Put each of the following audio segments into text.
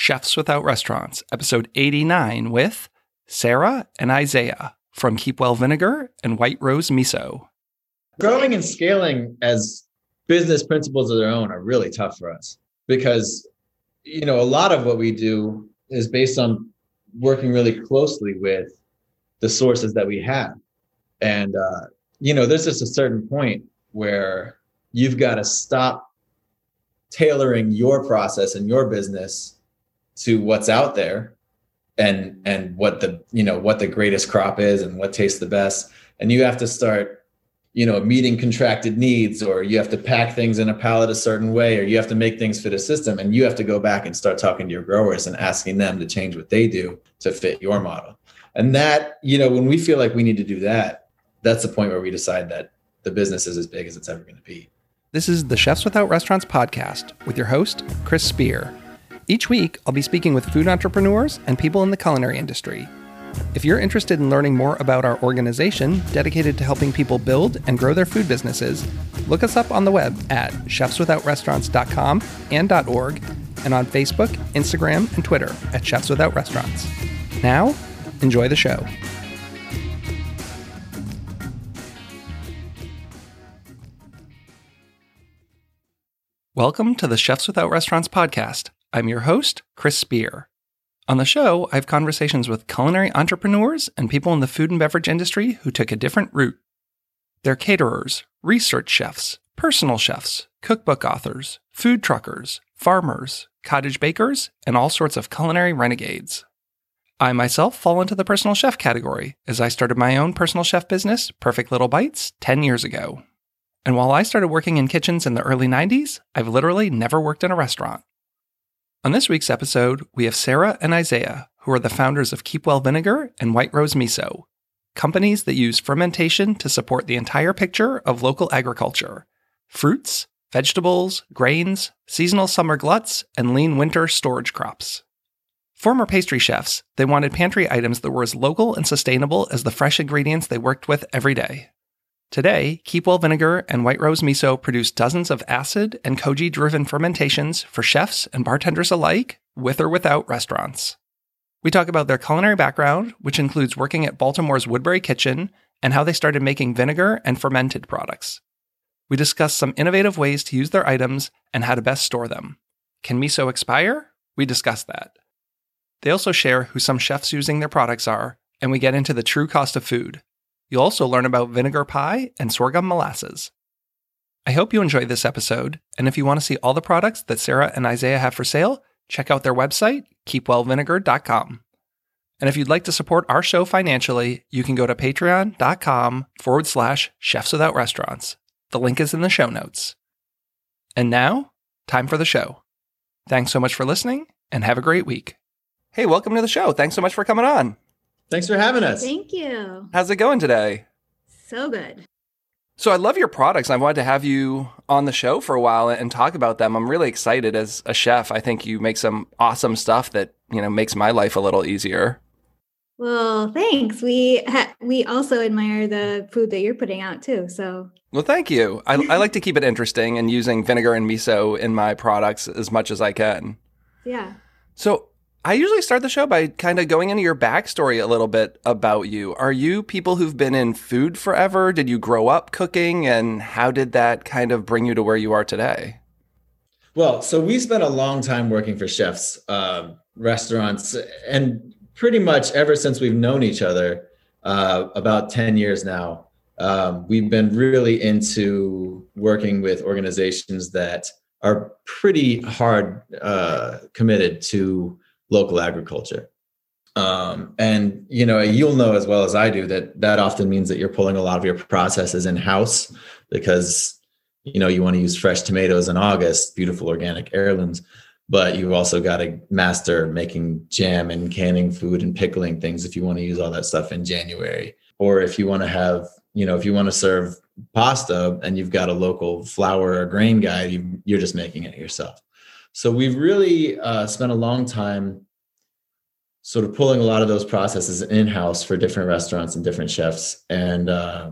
Chefs Without Restaurants, episode 89 with Sarah and Isaiah from Keep Well Vinegar and White Rose Miso. Growing and scaling as business principles of their own are really tough for us because, a lot of what we do is based on working really closely with the sources that we have. And, there's just a certain point where you've got to stop tailoring your process and your business to what's out there and what the greatest crop is and what tastes the best. And you have to start, meeting contracted needs, or you have to pack things in a pallet a certain way, or you have to make things fit a system. And you have to go back and start talking to your growers and asking them to change what they do to fit your model. And that, when we feel like we need to do that, that's the point where we decide that the business is as big as it's ever going to be. This is the Chefs Without Restaurants podcast with your host, Chris Spear. Each week, I'll be speaking with food entrepreneurs and people in the culinary industry. If you're interested in learning more about our organization dedicated to helping people build and grow their food businesses, look us up on the web at chefswithoutrestaurants.com and .org, and on Facebook, Instagram, and Twitter at Chefs Without Restaurants. Now, enjoy the show. Welcome to the Chefs Without Restaurants podcast. I'm your host, Chris Spear. On the show, I have conversations with culinary entrepreneurs and people in the food and beverage industry who took a different route. They're caterers, research chefs, personal chefs, cookbook authors, food truckers, farmers, cottage bakers, and all sorts of culinary renegades. I myself fall into the personal chef category, as I started my own personal chef business, Perfect Little Bites, 10 years ago. And while I started working in kitchens in the early 90s, I've literally never worked in a restaurant. On this week's episode, we have Sarah and Isaiah, who are the founders of Keep Well Vinegar and White Rose Miso, companies that use fermentation to support the entire picture of local agriculture: fruits, vegetables, grains, seasonal summer gluts, and lean winter storage crops. Former pastry chefs, they wanted pantry items that were as local and sustainable as the fresh ingredients they worked with every day. Today, Keep Well Vinegar and White Rose Miso produce dozens of acid and koji-driven fermentations for chefs and bartenders alike, with or without restaurants. We talk about their culinary background, which includes working at Baltimore's Woodbury Kitchen, and how they started making vinegar and fermented products. We discuss some innovative ways to use their items and how to best store them. Can miso expire? We discuss that. They also share who some chefs using their products are, and we get into the true cost of food. You'll also learn about vinegar pie and sorghum molasses. I hope you enjoyed this episode, and if you want to see all the products that Sarah and Isaiah have for sale, check out their website, keepwellvinegar.com. And if you'd like to support our show financially, you can go to patreon.com/Chefs Without Restaurants. The link is in the show notes. And now, time for the show. Thanks so much for listening, and have a great week. Hey, welcome to the show. Thanks so much for coming on. Thanks for having us. Thank you. How's it going today? So good. So I love your products. I wanted to have you on the show for a while and talk about them. I'm really excited as a chef. I think you make some awesome stuff that, makes my life a little easier. Well, thanks. We also admire the food that you're putting out too. So. Well, thank you. I like to keep it interesting and using vinegar and miso in my products as much as I can. Yeah. So I usually start the show by kind of going into your backstory a little bit about you. Are you people who've been in food forever? Did you grow up cooking? And how did that kind of bring you to where you are today? Well, so we spent a long time working for chefs, restaurants, and pretty much ever since we've known each other, about 10 years now, we've been really into working with organizations that are pretty hard committed to local agriculture. And, you'll know as well as I do that often means that you're pulling a lot of your processes in-house because, you want to use fresh tomatoes in August, beautiful organic heirlooms, but you've also got to master making jam and canning food and pickling things if you want to use all that stuff in January. Or if you want to have, if you want to serve pasta and you've got a local flour or grain guide, you're just making it yourself. So we've really spent a long time sort of pulling a lot of those processes in-house for different restaurants and different chefs. And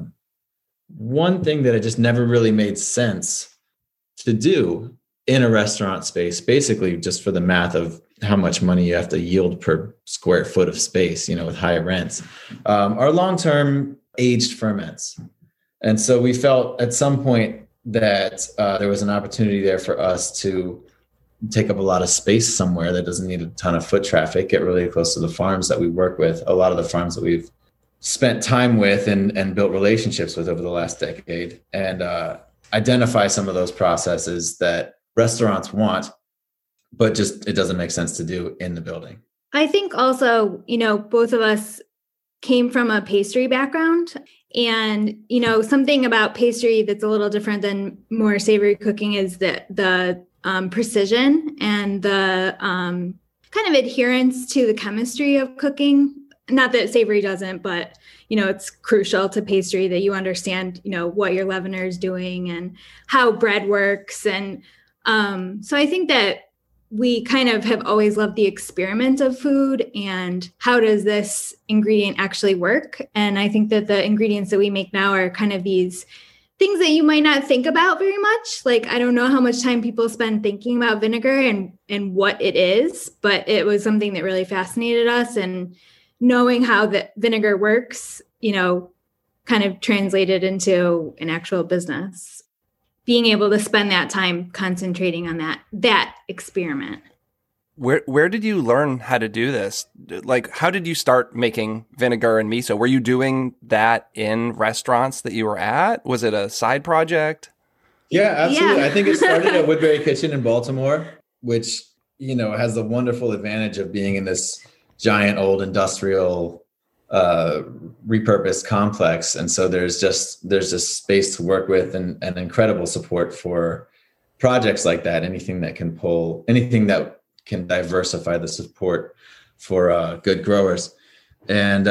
one thing that it just never really made sense to do in a restaurant space, basically just for the math of how much money you have to yield per square foot of space, with high rents, are long-term aged ferments. And so we felt at some point that there was an opportunity there for us to take up a lot of space somewhere that doesn't need a ton of foot traffic, get really close to the farms that we work with, a lot of the farms that we've spent time with and built relationships with over the last decade, and identify some of those processes that restaurants want, but just it doesn't make sense to do in the building. I think also, both of us came from a pastry background, and, something about pastry that's a little different than more savory cooking is that the precision and the kind of adherence to the chemistry of cooking. Not that savory doesn't, but, it's crucial to pastry that you understand, what your leavener is doing and how bread works. And so I think that we kind of have always loved the experiment of food and how does this ingredient actually work? And I think that the ingredients that we make now are kind of these things that you might not think about very much. Like, I don't know how much time people spend thinking about vinegar and what it is, but it was something that really fascinated us. And knowing how the vinegar works, kind of translated into an actual business. Being able to spend that time concentrating on that experiment. Where did you learn how to do this? Like, how did you start making vinegar and miso? Were you doing that in restaurants that you were at? Was it a side project? Yeah, absolutely. Yeah. I think it started at Woodbury Kitchen in Baltimore, which, has the wonderful advantage of being in this giant old industrial repurposed complex. And so there's just space to work with and incredible support for projects like that. Anything that can diversify the support for good growers. And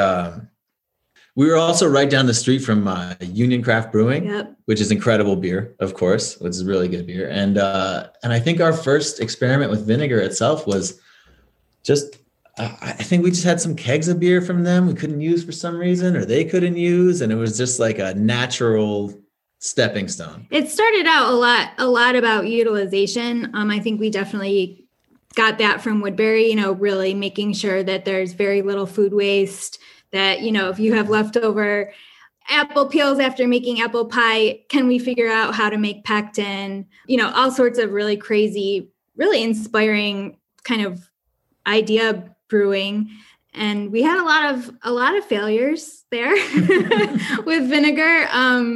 we were also right down the street from Union Craft Brewing, Yep. which is incredible beer, of course, which is really good beer. And I think our first experiment with vinegar itself was just, I think we just had some kegs of beer from them we couldn't use for some reason, or they couldn't use. And it was just like a natural stepping stone. It started out a lot about utilization. I think we definitely got that from Woodbury, really making sure that there's very little food waste, that, if you have leftover apple peels after making apple pie, can we figure out how to make pectin? All sorts of really crazy, really inspiring kind of idea brewing. And we had a lot of failures there with vinegar.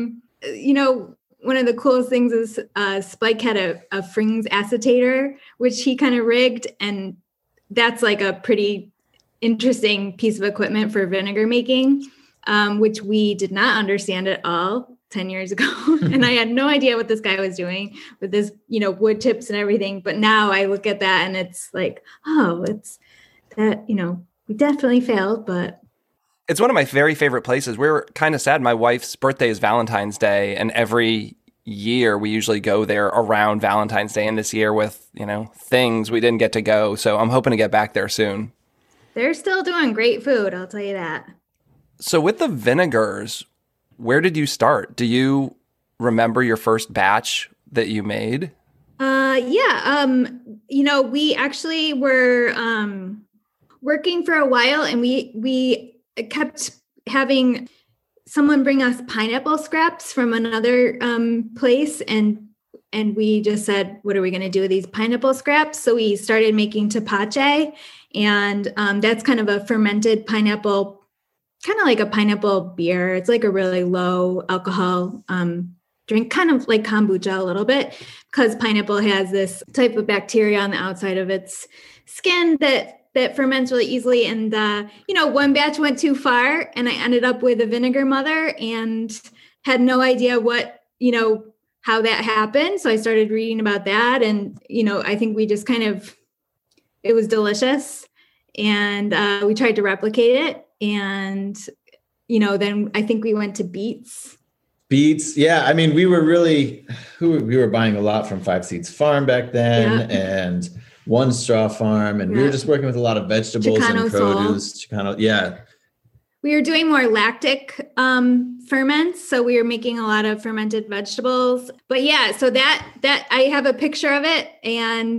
One of the coolest things is Spike had a Frings acetator, which he kind of rigged. And that's like a pretty interesting piece of equipment for vinegar making, which we did not understand at all 10 years ago. And I had no idea what this guy was doing with this, wood tips and everything. But now I look at that and it's like, oh, it's that, we definitely failed, but. It's one of my very favorite places. We're kind of sad. My wife's birthday is Valentine's Day, and every year we usually go there around Valentine's Day. And this year with, things, we didn't get to go. So I'm hoping to get back there soon. They're still doing great food, I'll tell you that. So with the vinegars, where did you start? Do you remember your first batch that you made? We actually were working for a while, and we kept having someone bring us pineapple scraps from another place, and we just said, what are we going to do with these pineapple scraps? So we started making tepache, and that's kind of a fermented pineapple, kind of like a pineapple beer. It's like a really low alcohol drink, kind of like kombucha a little bit, because pineapple has this type of bacteria on the outside of its skin that ferments really easily. And, one batch went too far, and I ended up with a vinegar mother and had no idea how that happened. So I started reading about that. And, I think we just it was delicious, and we tried to replicate it. And, then I think we went to Beets. Yeah. I mean, we were buying a lot from Five Seeds Farm back then, and One Straw Farm. And we were just working with a lot of vegetables Chicano and produce. Chicano, yeah. We were doing more lactic ferments. So we were making a lot of fermented vegetables. But yeah, so that I have a picture of it. And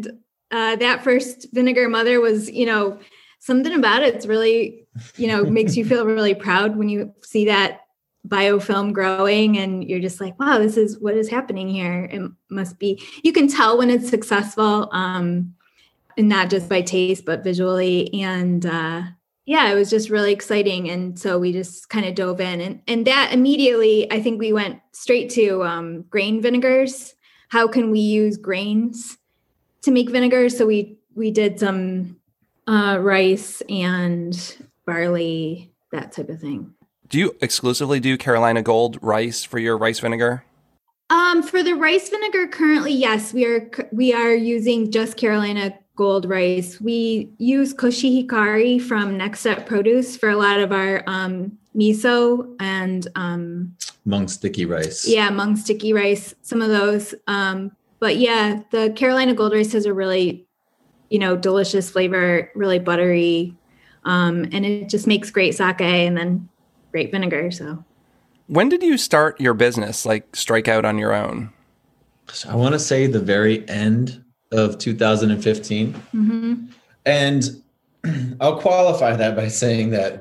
that first Vinegar Mother was, something about it's really, makes you feel really proud when you see that biofilm growing and you're just like, wow, this is what is happening here. It must be, you can tell when it's successful, and not just by taste, but visually. And it was just really exciting. And so we just kind of dove in and that immediately, I think we went straight to grain vinegars. How can we use grains to make vinegar? So we did some rice and barley, that type of thing. Do you exclusively do Carolina Gold rice for your rice vinegar? For the rice vinegar currently, yes, we are using just Carolina Gold rice. We use Koshi Hikari from Next Step Produce for a lot of our miso and Mung sticky rice. Yeah, Mung sticky rice, some of those. But yeah, the Carolina Gold rice has a really, delicious flavor, really buttery, and it just makes great sake and then great vinegar. So, when did you start your business, like strike out on your own? So I want to say the very end of 2015. Mm-hmm. And I'll qualify that by saying that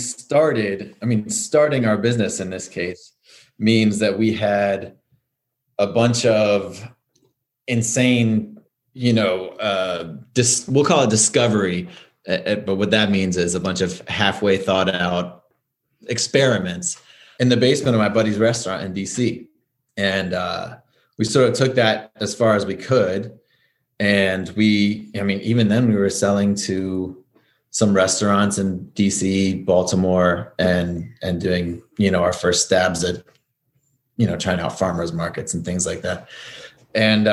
starting our business in this case means that we had a bunch of insane, we'll call it discovery. But what that means is a bunch of halfway thought out experiments in the basement of my buddy's restaurant in DC. And we sort of took that as far as we could. And even then we were selling to some restaurants in DC, Baltimore, and doing, our first stabs at, trying out farmers markets and things like that. And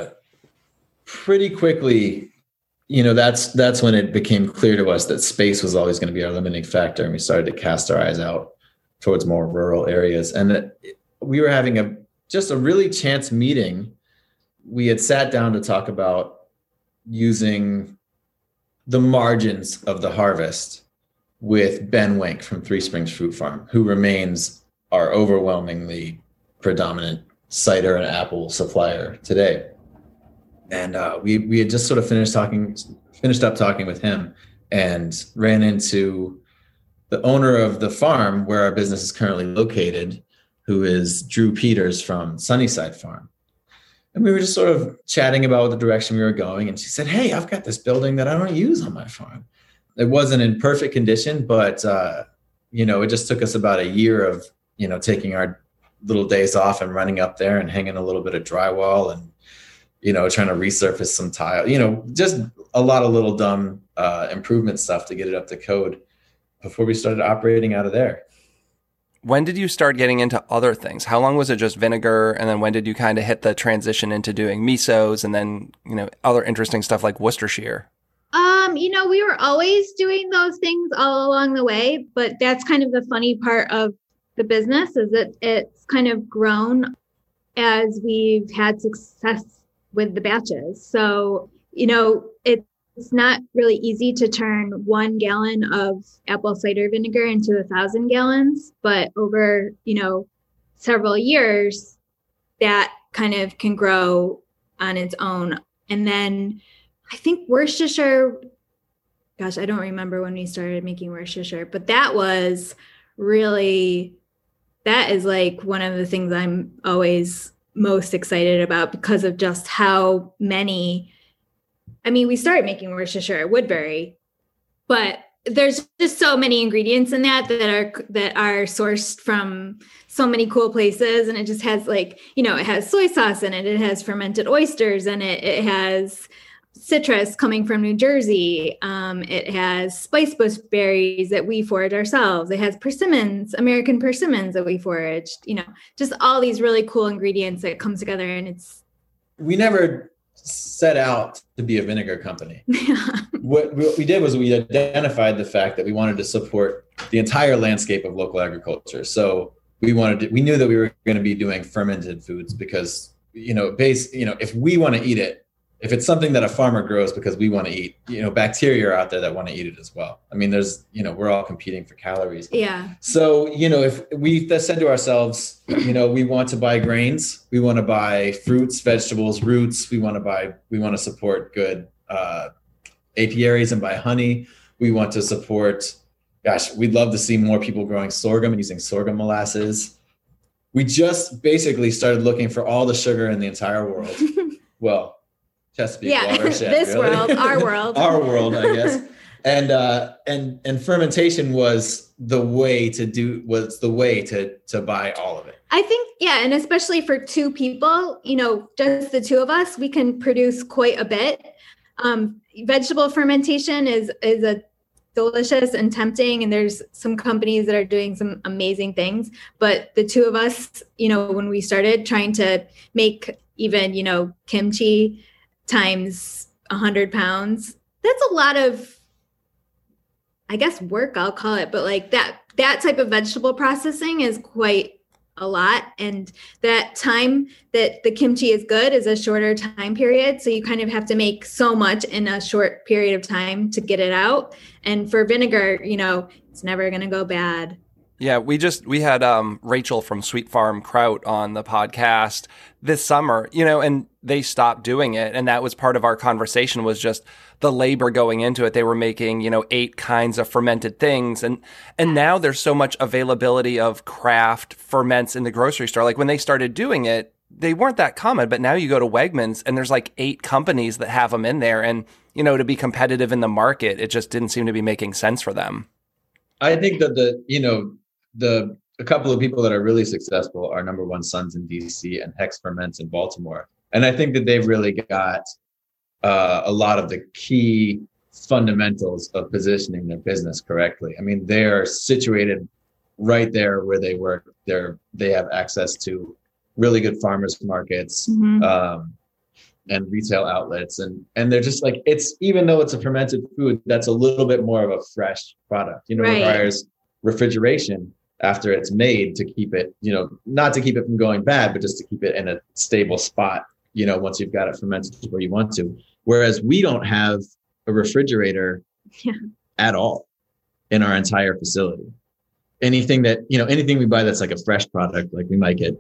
pretty quickly, that's when it became clear to us that space was always going to be our limiting factor. And we started to cast our eyes out towards more rural areas. And that we were having a really chance meeting. We had sat down to talk about using the margins of the harvest with Ben Wink from Three Springs Fruit Farm, who remains our overwhelmingly predominant cider and apple supplier today. And we had just sort of finished up talking with him and ran into the owner of the farm where our business is currently located, who is Drew Peters from Sunnyside Farm. And we were just sort of chatting about the direction we were going. And she said, hey, I've got this building that I don't use on my farm. It wasn't in perfect condition, but, it just took us about a year of, taking our little days off and running up there and hanging a little bit of drywall and, trying to resurface some tile, just a lot of little dumb improvement stuff to get it up to code before we started operating out of there. When did you start getting into other things? How long was it just vinegar? And then when did you kind of hit the transition into doing misos and then, other interesting stuff like Worcestershire? We were always doing those things all along the way, but that's kind of the funny part of the business is that it's kind of grown as we've had success with the batches. So, it's not really easy to turn 1 gallon of apple cider vinegar into 1,000 gallons, but over, several years, that kind of can grow on its own. And then I think Worcestershire, gosh, I don't remember when we started making Worcestershire, but that is like one of the things I'm always most excited about because of just how many. We started making Worcestershire at Woodbury, but there's just so many ingredients in that are sourced from so many cool places. And it just has it has soy sauce in it. It has fermented oysters in it. It has citrus coming from New Jersey. It has spice bush berries that we forage ourselves. It has persimmons, American persimmons that we foraged, just all these really cool ingredients that come together. And we never set out to be a vinegar company. What we did was we identified the fact that we wanted to support the entire landscape of local agriculture. So we knew that we were going to be doing fermented foods because, if we want to eat it, if it's something that a farmer grows because we want to eat, bacteria are out there that want to eat it as well. There's, we're all competing for calories. Yeah. So, if we said to ourselves, we want to buy grains, we want to buy fruits, vegetables, roots, we want to support good apiaries and by honey. We want to support, we'd love to see more people growing sorghum and using sorghum molasses. We just basically started looking for all the sugar in the entire world. Well, Chesapeake watershed, this really. world, our world. Our world, I guess. And fermentation was the way to buy all of it. I think, and especially for two people, just the two of us, we can produce quite a bit. Vegetable fermentation is a delicious and tempting, and there's some companies that are doing some amazing things. But the two of us, when we started trying to make even, kimchi times 100 pounds, that's a lot of, I guess, work, I'll call it. But like that type of vegetable processing is quite a lot. And that time that the kimchi is good is a shorter time period. So you kind of have to make so much in a short period of time to get it out. And for vinegar, it's never going to go bad. Yeah, we had Rachel from Sweet Farm Kraut on the podcast this summer, and they stopped doing it. And that was part of our conversation, was just the labor going into it. They were making, 8 kinds of fermented things. And now there's so much availability of craft ferments in the grocery store. Like when they started doing it, they weren't that common, but now you go to Wegmans and there's like 8 companies that have them in there. And, to be competitive in the market, it just didn't seem to be making sense for them. I think that a couple of people that are really successful are Number One Sons in DC and Hex Ferments in Baltimore. And I think that they've really got a lot of the key fundamentals of positioning their business correctly. I mean, they're situated right there where they work. They have access to really good farmers markets, and retail outlets. And they're just like, even though it's a fermented food, that's a little bit more of a fresh product, right. Requires refrigeration after it's made to keep it, not to keep it from going bad, but just to keep it in a stable spot, once you've got it fermented where you want to. Whereas we don't have a refrigerator at all in our entire facility. Anything we buy that's like a fresh product, like we might get,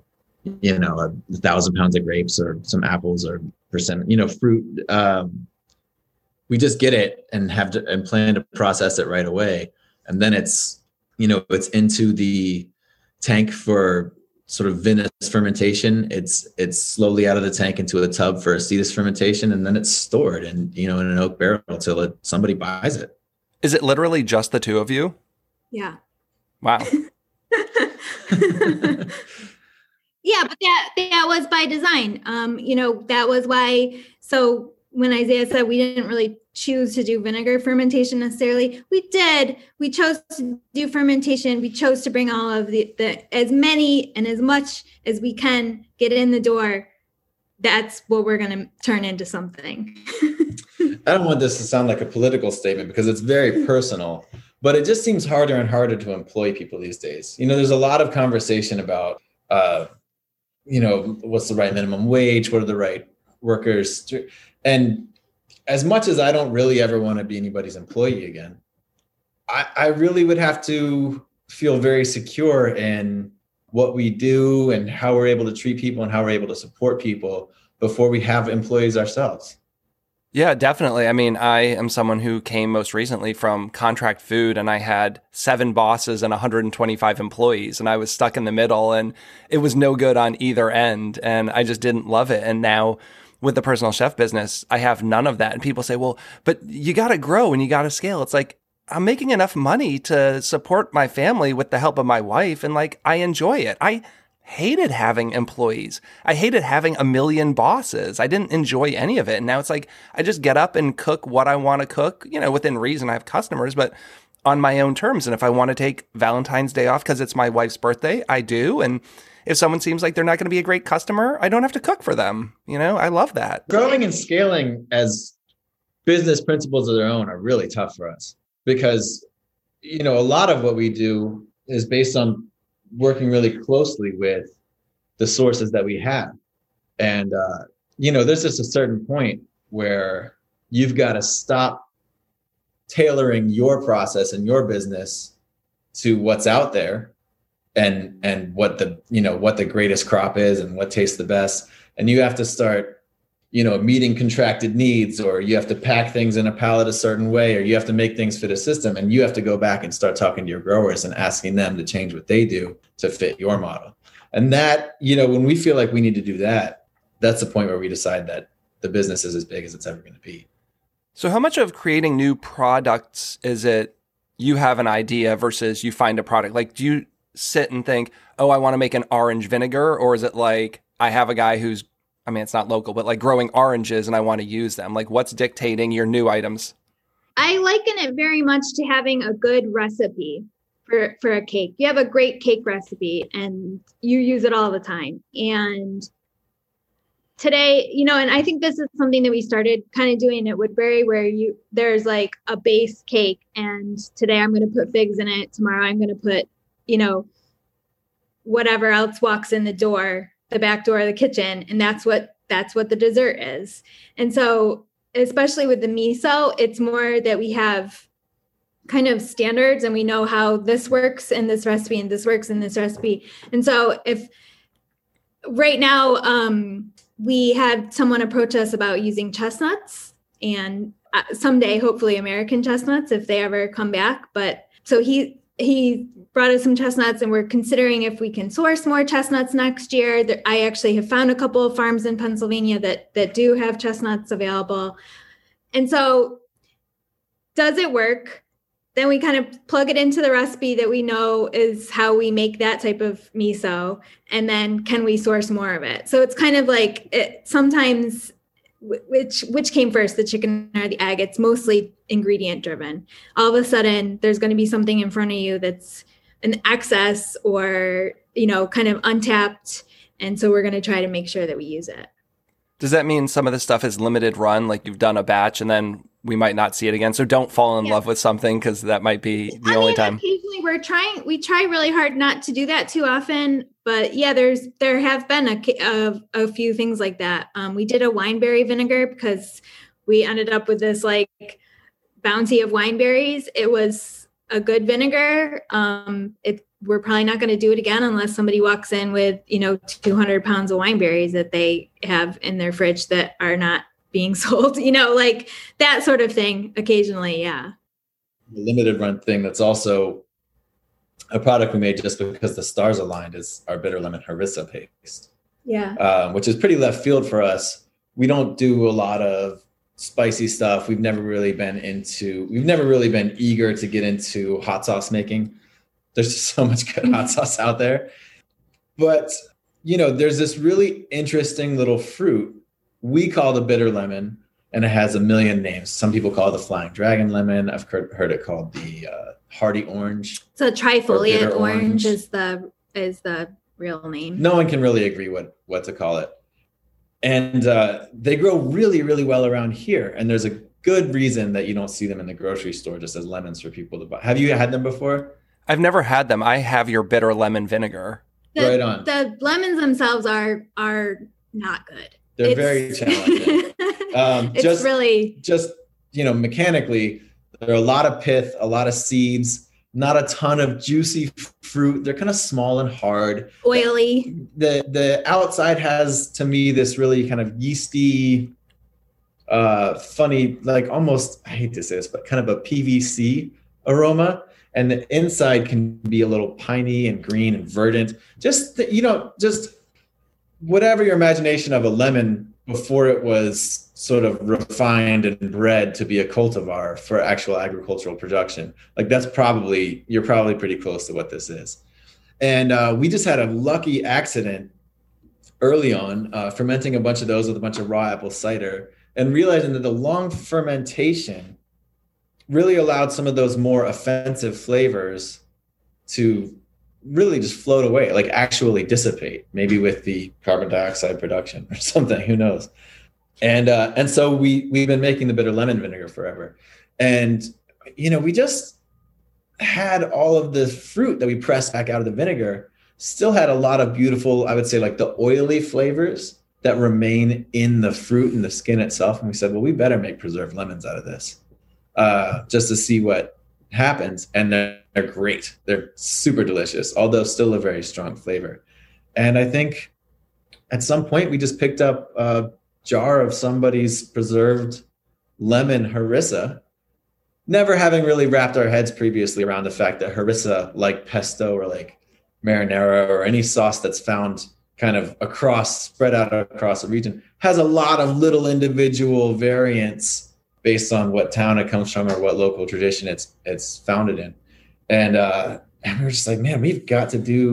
1,000 pounds of grapes or some apples or fruit. We just get it and plan to process it right away. And then it's into the tank for sort of vinous fermentation. It's slowly out of the tank into a tub for acetus fermentation. And then it's stored in an oak barrel until somebody buys it. Is it literally just the two of you? Yeah. Wow. Yeah, but that was by design. That was why. So when Isaiah said we didn't really choose to do vinegar fermentation necessarily, we did. We chose to do fermentation. We chose to bring all of the as many and as much as we can get in the door. That's what we're going to turn into something. I don't want this to sound like a political statement because it's very personal, but it just seems harder and harder to employ people these days. There's a lot of conversation about, what's the right minimum wage? What are the right workers? And as much as I don't really ever want to be anybody's employee again, I really would have to feel very secure in what we do and how we're able to treat people and how we're able to support people before we have employees ourselves. Yeah, definitely. I mean, I am someone who came most recently from contract food, and I had 7 bosses and 125 employees, and I was stuck in the middle, and it was no good on either end, and I just didn't love it. And now with the personal chef business, I have none of that. And people say, well, but you got to grow and you got to scale. It's like, I'm making enough money to support my family with the help of my wife, and like, I enjoy it. I hated having employees. I hated having a million bosses. I didn't enjoy any of it. And now it's like, I just get up and cook what I want to cook, within reason. I have customers, but on my own terms. And if I want to take Valentine's Day off because it's my wife's birthday, I do. And if someone seems like they're not going to be a great customer, I don't have to cook for them. I love that. Growing and scaling as business principles of their own are really tough for us because, a lot of what we do is based on working really closely with the sources that we have. And, there's just a certain point where you've got to stop tailoring your process and your business to what's out there and what the greatest crop is and what tastes the best. And you have to start, meeting contracted needs, or you have to pack things in a pallet a certain way, or you have to make things fit a system, and you have to go back and start talking to your growers and asking them to change what they do to fit your model. And that, when we feel like we need to do that, that's the point where we decide that the business is as big as it's ever going to be. So how much of creating new products is it you have an idea versus you find a product? Like, do you sit and think, oh, I want to make an orange vinegar? Or is it like, I have a guy who's, it's not local, but like growing oranges and I want to use them? Like, what's dictating your new items? I liken it very much to having a good recipe for a cake. You have a great cake recipe and you use it all the time. And today, and I think this is something that we started kind of doing at Woodbury, where there's like a base cake, and today I'm going to put figs in it. Tomorrow I'm going to put, whatever else walks in the door, the back door of the kitchen. And that's what the dessert is. And so, especially with the miso, it's more that we have kind of standards and we know how this works in this recipe and this works in this recipe. And so if right now, we had someone approach us about using chestnuts, and someday, hopefully American chestnuts, if they ever come back. But so he brought us some chestnuts, and we're considering if we can source more chestnuts next year. I actually have found a couple of farms in Pennsylvania that do have chestnuts available. And so does it work? Then we kind of plug it into the recipe that we know is how we make that type of miso. And then can we source more of it? So it's kind of like sometimes which came first, the chicken or the egg? It's mostly ingredient driven. All of a sudden, there's going to be something in front of you that's an excess or, kind of untapped. And so we're going to try to make sure that we use it. Does that mean some of this stuff is limited run? Like you've done a batch and then we might not see it again. So don't fall in love with something, because that might be the only time. Occasionally we try really hard not to do that too often. But yeah, there have been a few things like that. We did a wineberry vinegar because we ended up with this like bounty of wineberries. It was a good vinegar. We're probably not going to do it again unless somebody walks in with, 200 pounds of wineberries that they have in their fridge that are not being sold, like that sort of thing occasionally. Yeah. The limited run thing that's also a product we made just because the stars aligned is our bitter lemon harissa paste. Yeah. Which is pretty left field for us. We don't do a lot of spicy stuff. We've never really been eager to get into hot sauce making. There's just so much good hot sauce out there. But, there's this really interesting little fruit we call the bitter lemon, and it has a million names. Some people call it the flying dragon lemon. I've heard it called the hardy orange. So trifoliate orange is the real name. No one can really agree what to call it. And they grow really, really well around here. And there's a good reason that you don't see them in the grocery store just as lemons for people to buy. Have you had them before? I've never had them. I have your bitter lemon vinegar. Right on. The lemons themselves are not good. They're very challenging. Mechanically, there are a lot of pith, a lot of seeds, not a ton of juicy fruit. They're kind of small and hard. Oily. The outside has, to me, this really kind of yeasty, funny, like almost, I hate to say this, but kind of a PVC aroma. And the inside can be a little piney and green and verdant. Just whatever your imagination of a lemon before it was sort of refined and bred to be a cultivar for actual agricultural production. Like you're probably pretty close to what this is. And we just had a lucky accident early on, fermenting a bunch of those with a bunch of raw apple cider, and realizing that the long fermentation really allowed some of those more offensive flavors to really just float away, like actually dissipate, maybe with the carbon dioxide production or something, who knows. And so we've been making the bitter lemon vinegar forever. And, we just had all of the fruit that we pressed back out of the vinegar, still had a lot of beautiful, I would say like the oily flavors that remain in the fruit and the skin itself. And we said, well, we better make preserved lemons out of this, just to see what happens. And they're great. They're super delicious, although still a very strong flavor. And I think at some point we just picked up jar of somebody's preserved lemon harissa, never having really wrapped our heads previously around the fact that harissa, like pesto or like marinara or any sauce that's found kind of spread out across a region, has a lot of little individual variants based on what town it comes from or what local tradition it's founded in. And we're just like, man, we've got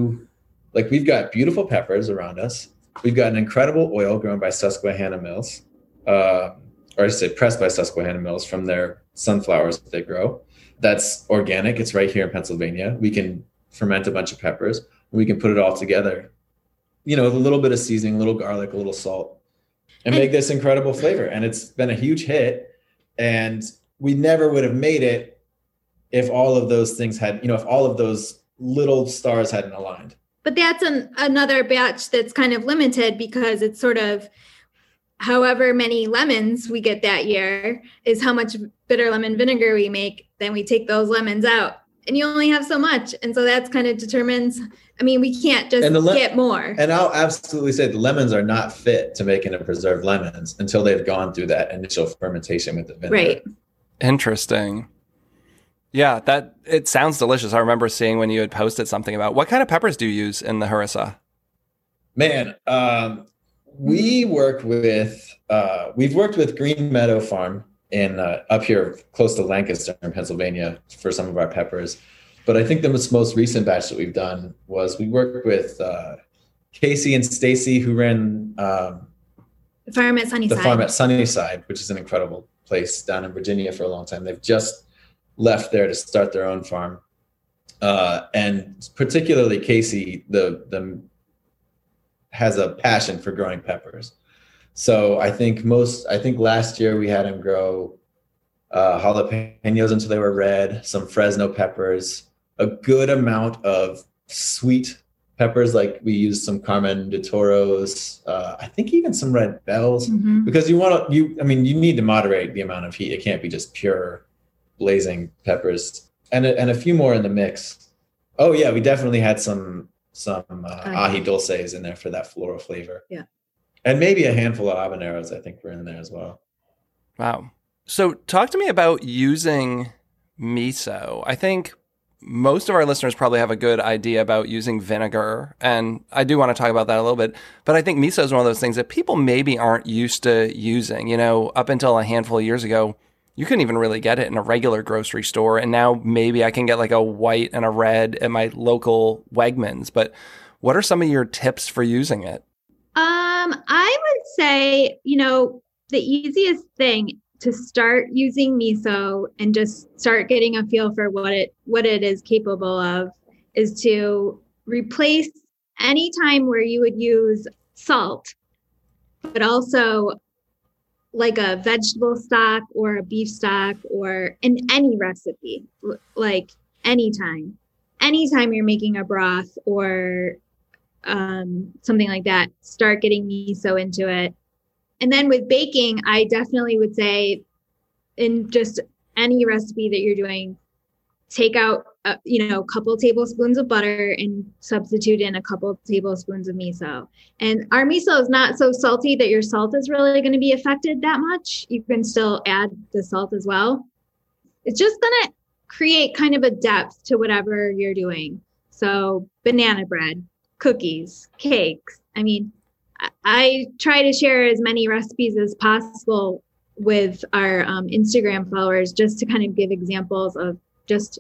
beautiful peppers around us. We've got an incredible oil grown by Susquehanna Mills, or I should say pressed by Susquehanna Mills from their sunflowers that they grow. That's organic. It's right here in Pennsylvania. We can ferment a bunch of peppers and we can put it all together, with a little bit of seasoning, a little garlic, a little salt, and make this incredible flavor. And it's been a huge hit. And we never would have made it if all of those things if all of those little stars hadn't aligned. But that's another batch that's kind of limited because it's sort of however many lemons we get that year is how much bitter lemon vinegar we make. Then we take those lemons out and you only have so much. And so that's kind of determines, we can't just get more. And I'll absolutely say the lemons are not fit to make into preserved lemons until they've gone through that initial fermentation with the vinegar. Right. Interesting. Yeah, it sounds delicious. I remember seeing when you had posted something about what kind of peppers do you use in the harissa? Man, we've worked with Green Meadow Farm in up here close to Lancaster in Pennsylvania for some of our peppers. But I think the most recent batch that we've done was we worked with Casey and Stacy, who ran the farm at Sunnyside, which is an incredible place down in Virginia for a long time. They've just left there to start their own farm. And particularly Casey, the has a passion for growing peppers. So I think last year we had him grow jalapenos until they were red, some Fresno peppers, a good amount of sweet peppers, like we used some Carmen de Toros, I think even some red bells, because you need to moderate the amount of heat. It can't be just pure blazing peppers, and a few more in the mix. Oh yeah, we definitely had some ají dulces in there for that floral flavor. Yeah. And maybe a handful of habaneros, I think, were in there as well. Wow. So talk to me about using miso. I think most of our listeners probably have a good idea about using vinegar, and I do want to talk about that a little bit. But I think miso is one of those things that people maybe aren't used to using. Up until a handful of years ago, you couldn't even really get it in a regular grocery store, and now maybe I can get like a white and a red at my local Wegmans. But what are some of your tips for using it? I would say, the easiest thing to start using miso and just start getting a feel for what it is capable of is to replace any time where you would use salt, but also like a vegetable stock or a beef stock or in any recipe, like anytime you're making a broth or something like that, start getting miso into it. And then with baking, I definitely would say in just any recipe that you're doing, take out, a couple tablespoons of butter and substitute in a couple tablespoons of miso. And our miso is not so salty that your salt is really going to be affected that much. You can still add the salt as well. It's just going to create kind of a depth to whatever you're doing. So banana bread, cookies, cakes. I try to share as many recipes as possible with our Instagram followers just to kind of give examples of just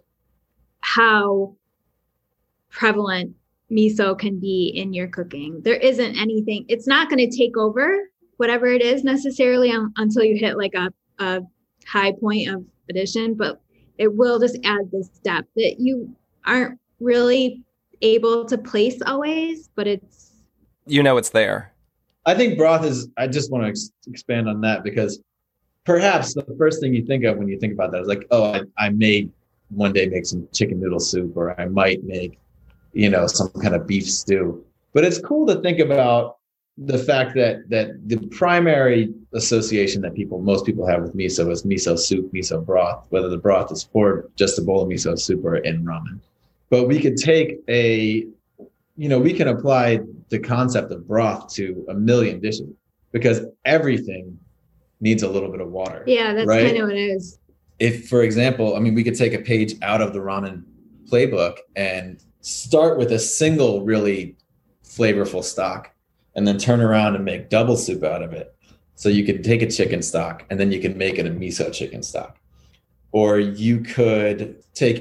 how prevalent miso can be in your cooking. There isn't anything, it's not going to take over whatever it is necessarily until you hit like a high point of addition, but it will just add this depth that you aren't really able to place always, but it's there. I think broth is, I just want to expand on that because perhaps the first thing you think of when you think about that is like, oh, I may one day make some chicken noodle soup, or I might make, some kind of beef stew. But it's cool to think about the fact that the primary association that most people have with miso is miso soup, miso broth, whether the broth is for just a bowl of miso soup or in ramen. But we could take we can apply the concept of broth to a million dishes. because everything needs a little bit of water. Yeah, that's right? kind of what it is. If, for example, I mean, we could take a page out of the ramen playbook and start with a single really flavorful stock and then turn around and make double soup out of it. So you could take a chicken stock and then you can make it a miso chicken stock. Or you could take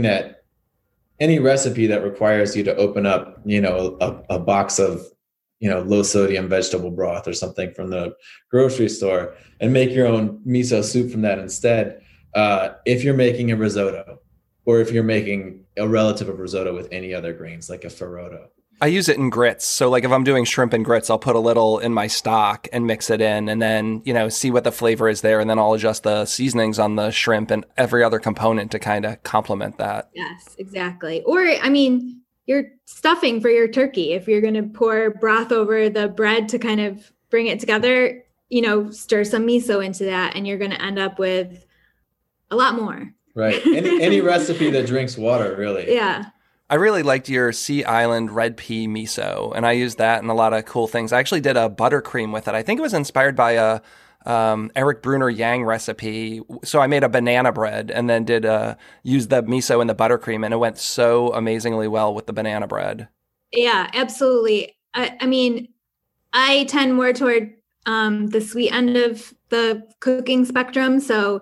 any recipe that requires you to open up, a box of, low sodium vegetable broth or something from the grocery store and make your own miso soup from that instead. If you're making a risotto, or if you're making a relative of risotto with any other grains, like a farro. I use it in grits. So like if I'm doing shrimp and grits, I'll put a little in my stock and mix it in and then, see what the flavor is there. And then I'll adjust the seasonings on the shrimp and every other component to kind of complement that. Yes, exactly. Or, I mean, your stuffing for your turkey, if you're going to pour broth over the bread to kind of bring it together, stir some miso into that and you're going to end up with a lot more. Right. Any recipe that drinks water, really. Yeah. I really liked your Sea Island red pea miso, and I used that in a lot of cool things. I actually did a buttercream with it. I think it was inspired by a Eric Bruner Yang recipe. So I made a banana bread and then use the miso in the buttercream, and it went so amazingly well with the banana bread. Yeah, absolutely. I mean, I tend more toward the sweet end of the cooking spectrum. So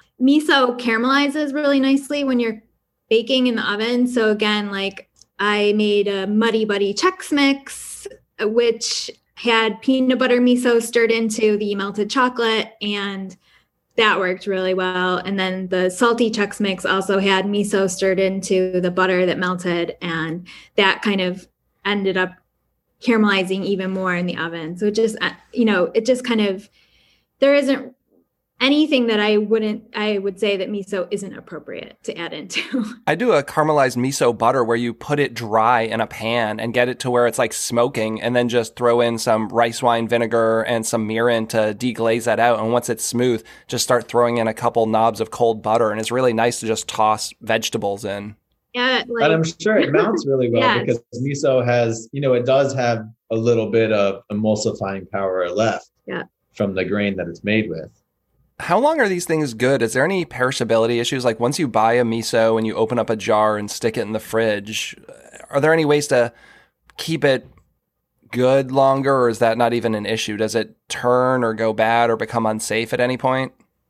miso caramelizes really nicely when you're baking in the oven. So again, like I made a Muddy Buddy Chex Mix, which had peanut butter miso stirred into the melted chocolate, and that worked really well. And then the salty Chex Mix also had miso stirred into the butter that melted, and that kind of ended up caramelizing even more in the oven. So it just, it just kind of, there isn't anything that I would say that miso isn't appropriate to add into. I do a caramelized miso butter where you put it dry in a pan and get it to where it's like smoking, and then just throw in some rice wine vinegar and some mirin to deglaze that out. And once it's smooth, just start throwing in a couple knobs of cold butter. And it's really nice to just toss vegetables in. Yeah. And I'm sure it mounts really well. Yes. Because miso has, it does have a little bit of emulsifying power left from the grain that it's made with. How long are these things good? Is there any perishability issues? Like once you buy a miso and you open up a jar and stick it in the fridge, are there any ways to keep it good longer, or is that not even an issue? Does it turn or go bad or become unsafe at any point?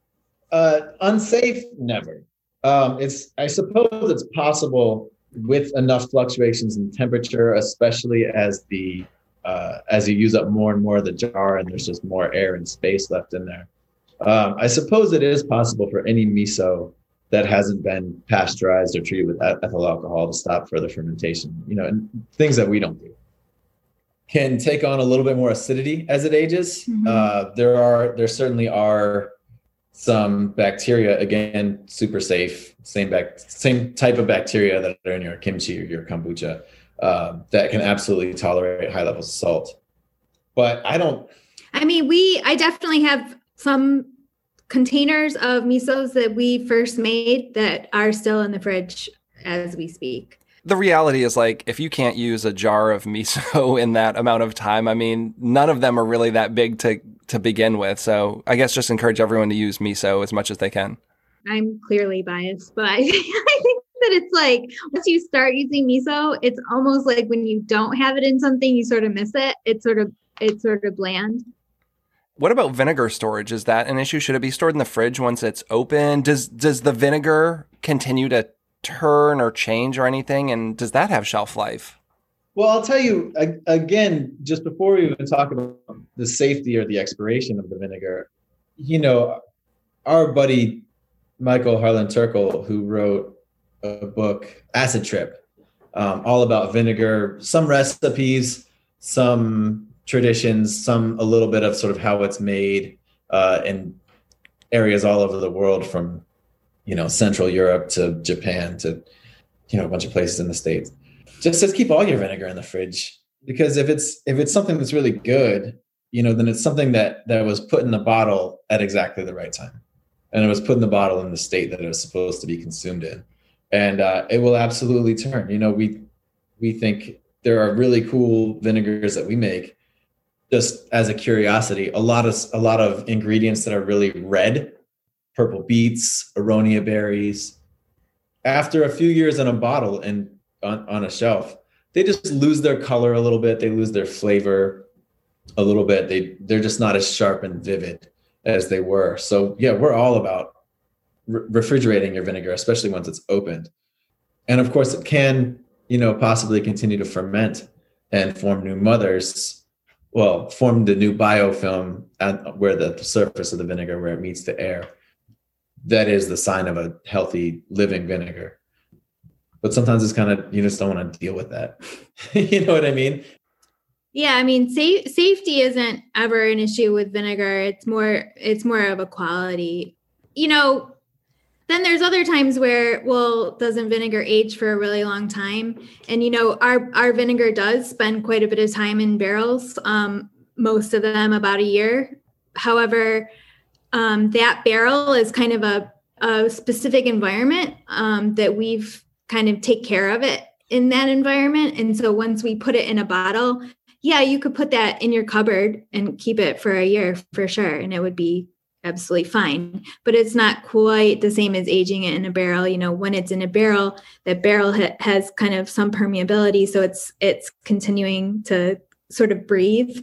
Unsafe, never. I suppose it's possible with enough fluctuations in temperature, especially as you use up more and more of the jar and there's just more air and space left in there. I suppose it is possible for any miso that hasn't been pasteurized or treated with ethyl alcohol to stop further fermentation, and things that we don't do. Can take on a little bit more acidity as it ages. Mm-hmm. There certainly are some bacteria, again, super safe, same type of bacteria that are in your kimchi or your kombucha, that can absolutely tolerate high levels of salt. But I definitely have some containers of misos that we first made that are still in the fridge as we speak. The reality is, like, if you can't use a jar of miso in that amount of time, I mean, none of them are really that big to begin with. So I guess just encourage everyone to use miso as much as they can. I'm clearly biased, but I think that it's like, once you start using miso, it's almost like when you don't have it in something, you sort of miss it. It's sort of bland. What about vinegar storage? Is that an issue? Should it be stored in the fridge once it's open? Does the vinegar continue to turn or change or anything? And does that have shelf life? Well, I'll tell you, again, just before we even talk about the safety or the expiration of the vinegar, our buddy Michael Harlan Turkle, who wrote a book, Acid Trip, all about vinegar, some recipes, some traditions, some a little bit of sort of how it's made in areas all over the world, from Central Europe to Japan to a bunch of places in the States. Just says keep all your vinegar in the fridge, because if it's something that's really good, then it's something that was put in the bottle at exactly the right time, and it was put in the bottle in the state that it was supposed to be consumed in, and it will absolutely turn. We think there are really cool vinegars that we make. just as a curiosity, a lot of ingredients that are really red, purple beets, aronia berries, after a few years in a bottle and on a shelf, they just lose their color a little bit. They lose their flavor a little bit. They're just not as sharp and vivid as they were. So yeah, we're all about refrigerating your vinegar, especially once it's opened. And of course it can, possibly continue to ferment and form new mothers. Well, form the new biofilm where the surface of the vinegar, where it meets the air. That is the sign of a healthy living vinegar. But sometimes it's kind of, you just don't want to deal with that. You know what I mean? Yeah, I mean, safety isn't ever an issue with vinegar. It's more of a quality. Then there's other times where, well, doesn't vinegar age for a really long time? And, our vinegar does spend quite a bit of time in barrels, most of them about a year. However, that barrel is kind of a specific environment that we've kind of take care of it in that environment. And so once we put it in a bottle, yeah, you could put that in your cupboard and keep it for a year for sure. And it would be absolutely fine, but it's not quite the same as aging it in a barrel. When it's in a barrel, that barrel has kind of some permeability. So it's continuing to sort of breathe.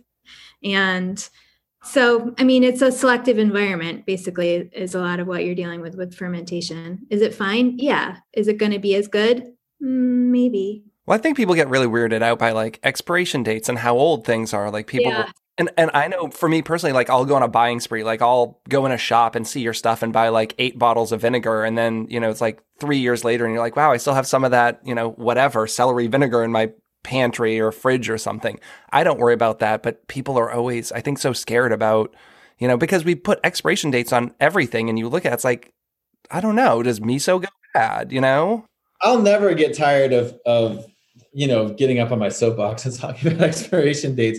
And so, I mean, it's a selective environment, basically, is a lot of what you're dealing with fermentation. Is it fine? Yeah. Is it going to be as good? Maybe. Well, I think people get really weirded out by like expiration dates and how old things are. Like people, Yeah. and I know for me personally, like I'll go on a buying spree. Like I'll go in a shop and see your stuff and buy like 8 bottles of vinegar. And then, it's like 3 years later and you're like, wow, I still have some of that, whatever, celery vinegar in my pantry or fridge or something. I don't worry about that, but people are always, I think, so scared about, because we put expiration dates on everything and you look at it's like, I don't know, does miso go bad, I'll never get tired of getting up on my soapbox and talking about expiration dates.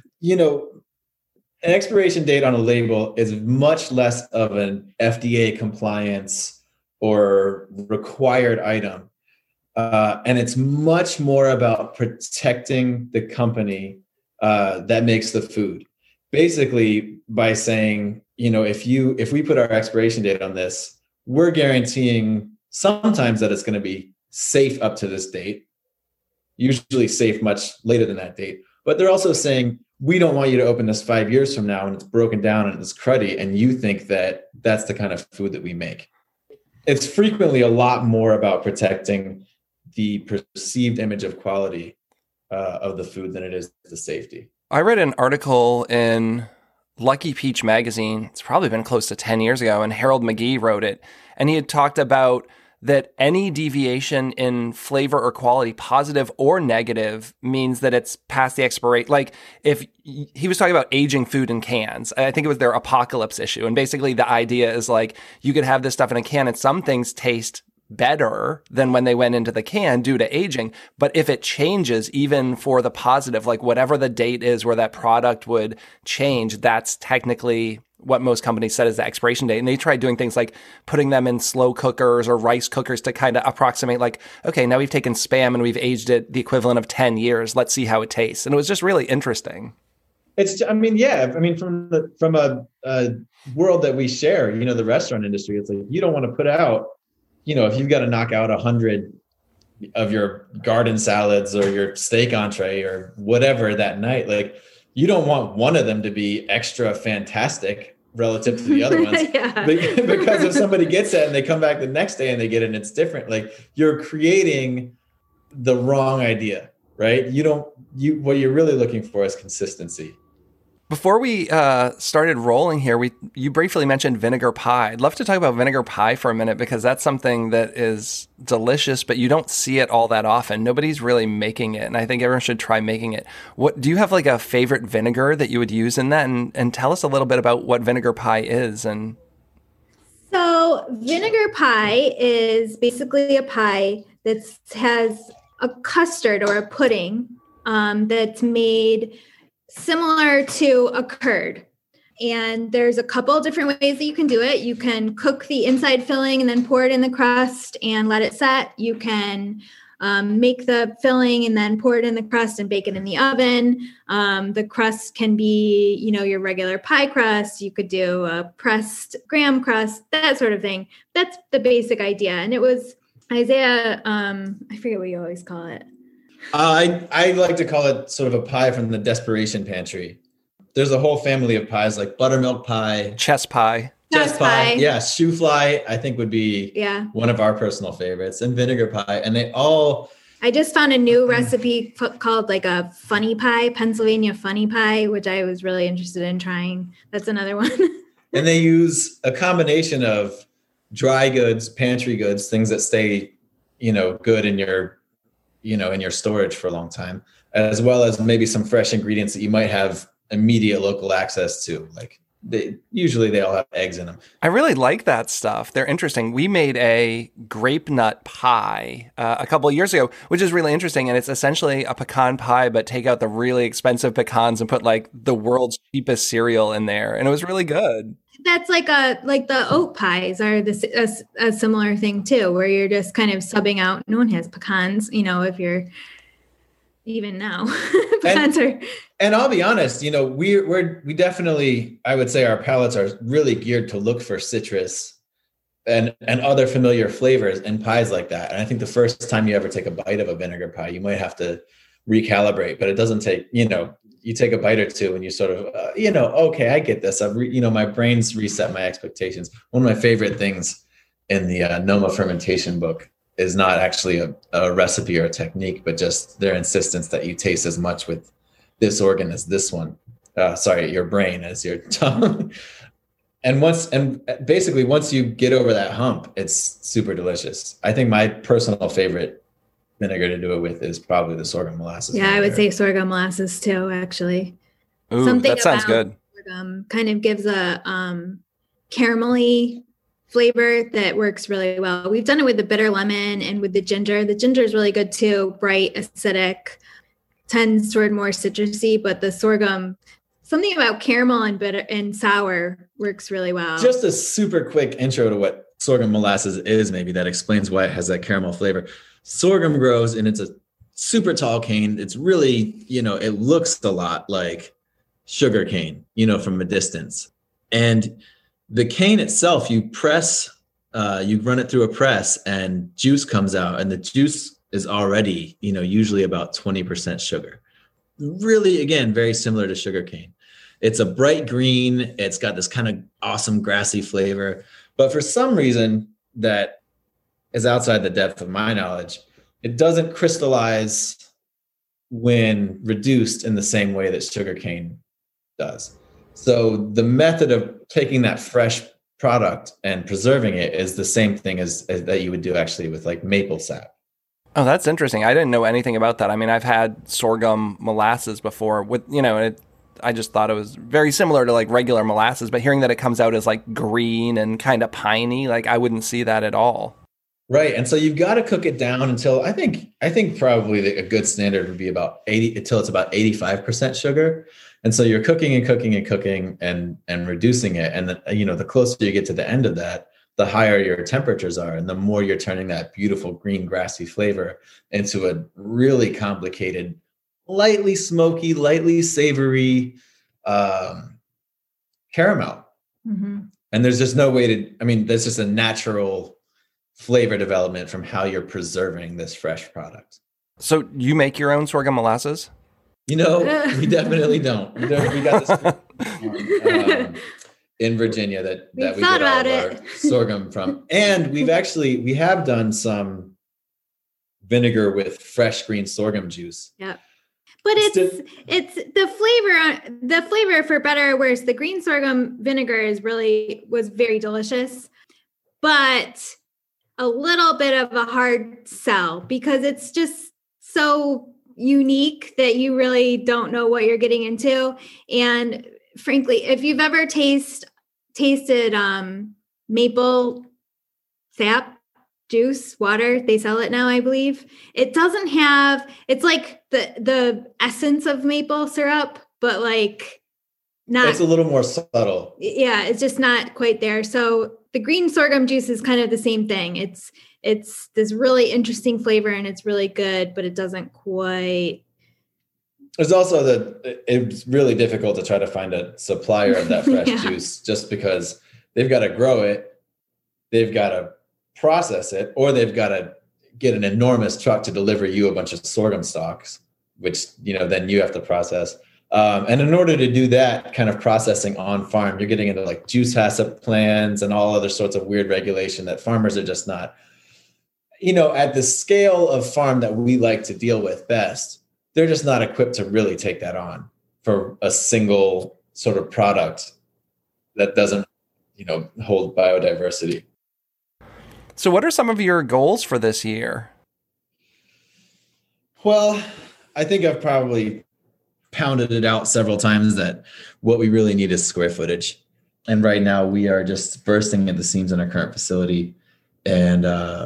An expiration date on a label is much less of an FDA compliance or required item. And it's much more about protecting the company that makes the food. Basically, by saying, if we put our expiration date on this, we're guaranteeing sometimes that it's going to be safe up to this date, usually safe much later than that date. But they're also saying, we don't want you to open this 5 years from now and it's broken down and it's cruddy, and you think that that's the kind of food that we make. It's frequently a lot more about protecting the perceived image of quality of the food than it is the safety. I read an article in Lucky Peach magazine. It's probably been close to 10 years ago, and Harold McGee wrote it. And he had talked about that any deviation in flavor or quality, positive or negative, means that it's past the expiration. Like if he was talking about aging food in cans, I think it was their apocalypse issue. And basically the idea is like, you could have this stuff in a can and some things taste better than when they went into the can due to aging. But if it changes, even for the positive, like whatever the date is where that product would change, that's technically what most companies said is the expiration date. And they tried doing things like putting them in slow cookers or rice cookers to kind of approximate like, okay, now we've taken Spam and we've aged it the equivalent of 10 years. Let's see how it tastes. And it was just really interesting. From a world that we share, the restaurant industry, it's like, you don't want to put out, if you've got to knock out 100 of your garden salads or your steak entree or whatever that night, like, you don't want one of them to be extra fantastic relative to the other ones. Yeah. Because if somebody gets it and they come back the next day and they get it and it's different, like you're creating the wrong idea, right? What you're really looking for is consistency. Before we started rolling here, you briefly mentioned vinegar pie. I'd love to talk about vinegar pie for a minute because that's something that is delicious, but you don't see it all that often. Nobody's really making it, and I think everyone should try making it. What do you have like a favorite vinegar that you would use in that? And tell us a little bit about what vinegar pie is. And so vinegar pie is basically a pie that has a custard or a pudding that's made similar to a curd. And there's a couple different ways that you can do it. You can cook the inside filling and then pour it in the crust and let it set. You can make the filling and then pour it in the crust and bake it in the oven. The crust can be, your regular pie crust. You could do a pressed graham crust, that sort of thing. That's the basic idea. And it was Isaiah, I forget what you always call it. I like to call it sort of a pie from the desperation pantry. There's a whole family of pies like buttermilk pie, chess pie. Chess pie. Yeah. Shoe fly, I think would be one of our personal favorites, and vinegar pie. And I just found a new recipe called like a funny pie, Pennsylvania funny pie, which I was really interested in trying. That's another one. And they use a combination of dry goods, pantry goods, things that stay, good in your storage for a long time, as well as maybe some fresh ingredients that you might have immediate local access to. Like they all have eggs in them. I really like that stuff. They're interesting. We made a grape nut pie a couple of years ago, which is really interesting. And it's essentially a pecan pie, but take out the really expensive pecans and put like the world's cheapest cereal in there. And it was really good. That's like the oat pies are a similar thing too, where you're just kind of subbing out. No one has pecans, if you're even now. And I'll be honest, we definitely, I would say our palates are really geared to look for citrus and other familiar flavors in pies like that. And I think the first time you ever take a bite of a vinegar pie, you might have to recalibrate, but it doesn't take, you take a bite or two and you sort of, okay, I get this. My brain's reset my expectations. One of my favorite things in the Noma fermentation book is not actually a recipe or a technique, but just their insistence that you taste as much with this organ as this one. Your brain as your tongue. And basically once you get over that hump, it's super delicious. I think my personal favorite vinegar to do it with is probably the sorghum molasses. Yeah, vinegar. I would say sorghum molasses too, actually. Ooh, something that sounds good. Sorghum kind of gives a caramelly flavor that works really well. We've done it with the bitter lemon and with the ginger. The ginger is really good too, bright, acidic, tends toward more citrusy, but the sorghum, something about caramel and bitter and sour works really well. Just a super quick intro to what sorghum molasses is, maybe that explains why it has that caramel flavor. Sorghum grows and it's a super tall cane. It's really, it looks a lot like sugar cane, from a distance. And the cane itself, you press, you run it through a press and juice comes out, and the juice is already, usually about 20% sugar. Really, again, very similar to sugar cane. It's a bright green. It's got this kind of awesome grassy flavor. But for some reason that is outside the depth of my knowledge, it doesn't crystallize when reduced in the same way that sugar cane does. So the method of taking that fresh product and preserving it is the same thing as that you would do actually with like maple sap. Oh, that's interesting. I didn't know anything about that. I mean, I've had sorghum molasses before with, I just thought it was very similar to like regular molasses, but hearing that it comes out as like green and kind of piney, like I wouldn't see that at all. Right. And so you've got to cook it down until I think probably a good standard would be about 80 until it's about 85% sugar. And so you're cooking and cooking and cooking and reducing it. And then, the closer you get to the end of that, the higher your temperatures are and the more you're turning that beautiful green grassy flavor into a really complicated, lightly smoky, lightly savory caramel. Mm-hmm. And there's just no way there's just a natural flavor development from how you're preserving this fresh product. So you make your own sorghum molasses? We definitely don't. We got this in Virginia that we get all of our sorghum from. And we have done some vinegar with fresh green sorghum juice. Yeah. But it's the flavor for better, whereas the green sorghum vinegar was very delicious, but a little bit of a hard sell because it's just so unique that you really don't know what you're getting into. And frankly, if you've ever tasted maple sap juice water, they sell it now, I believe. It doesn't have, it's like the essence of maple syrup, but like not. It's a little more subtle. Yeah, it's just not quite there. So the green sorghum juice is kind of the same thing. It's this really interesting flavor and it's really good, but it doesn't quite. There's also it's really difficult to try to find a supplier of that fresh juice just because they've got to grow it, they've got to process it, or they've got to get an enormous truck to deliver you a bunch of sorghum stalks, which, then you have to process. And in order to do that kind of processing on farm, you're getting into like juice HACCP plans and all other sorts of weird regulation that farmers are just not, at the scale of farm that we like to deal with best, they're just not equipped to really take that on for a single sort of product that doesn't, hold biodiversity. So what are some of your goals for this year? Well, I think I've probably pounded it out several times that what we really need is square footage. And right now we are just bursting at the seams in our current facility. And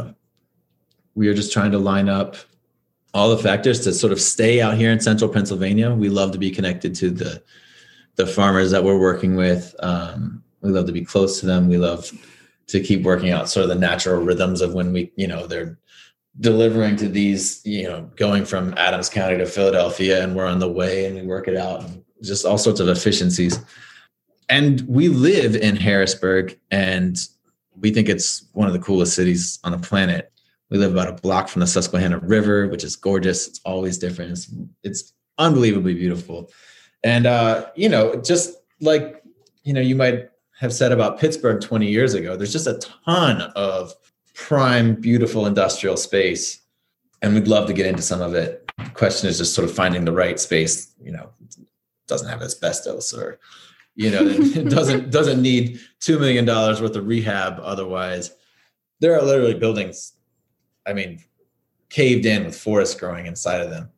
we are just trying to line up all the factors to sort of stay out here in central Pennsylvania. We love to be connected to the farmers that we're working with. We love to be close to them. We love to keep working out sort of the natural rhythms of when we, they're delivering to these, going from Adams County to Philadelphia, and we're on the way and we work it out, and just all sorts of efficiencies. And we live in Harrisburg, and we think it's one of the coolest cities on the planet. We live about a block from the Susquehanna River, which is gorgeous. It's always different. It's unbelievably beautiful. And, just like, you might have said about Pittsburgh 20 years ago, there's just a ton of prime, beautiful industrial space. And we'd love to get into some of it. The question is just sort of finding the right space, doesn't have asbestos or, it doesn't need $2 million worth of rehab. Otherwise, there are literally buildings, caved in with forest growing inside of them,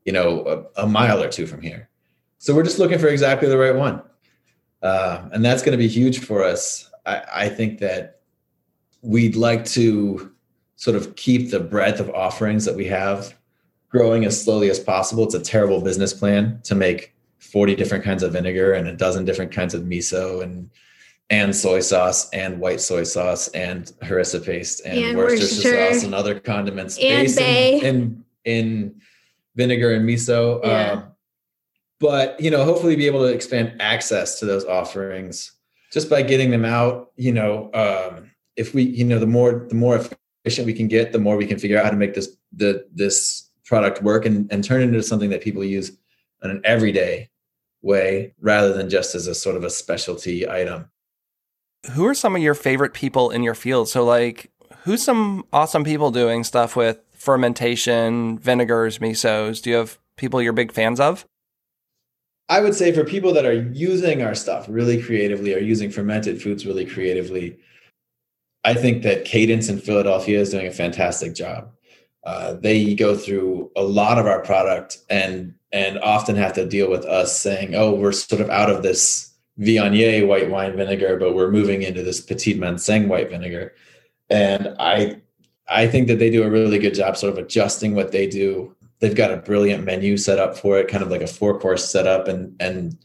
a mile or two from here. So we're just looking for exactly the right one. And that's going to be huge for us. I think that we'd like to sort of keep the breadth of offerings that we have growing as slowly as possible. It's a terrible business plan to make 40 different kinds of vinegar and a dozen different kinds of miso and soy sauce and white soy sauce and harissa paste and Worcestershire sauce and other condiments based in vinegar and miso. Yeah. But, hopefully be able to expand access to those offerings just by getting them out. If we, the more efficient we can get, the more we can figure out how to make this product work and turn it into something that people use in an everyday way rather than just as a sort of a specialty item. Who are some of your favorite people in your field? So who's some awesome people doing stuff with fermentation, vinegars, misos? Do you have people you're big fans of? I would say for people that are using our stuff really creatively or using fermented foods really creatively, I think that Cadence in Philadelphia is doing a fantastic job. They go through a lot of our product and often have to deal with us saying, oh, we're sort of out of this Viognier white wine vinegar, but we're moving into this Petit Manseng white vinegar. And I think that they do a really good job sort of adjusting what they do. They've got a brilliant menu set up for it, kind of like a 4-course setup and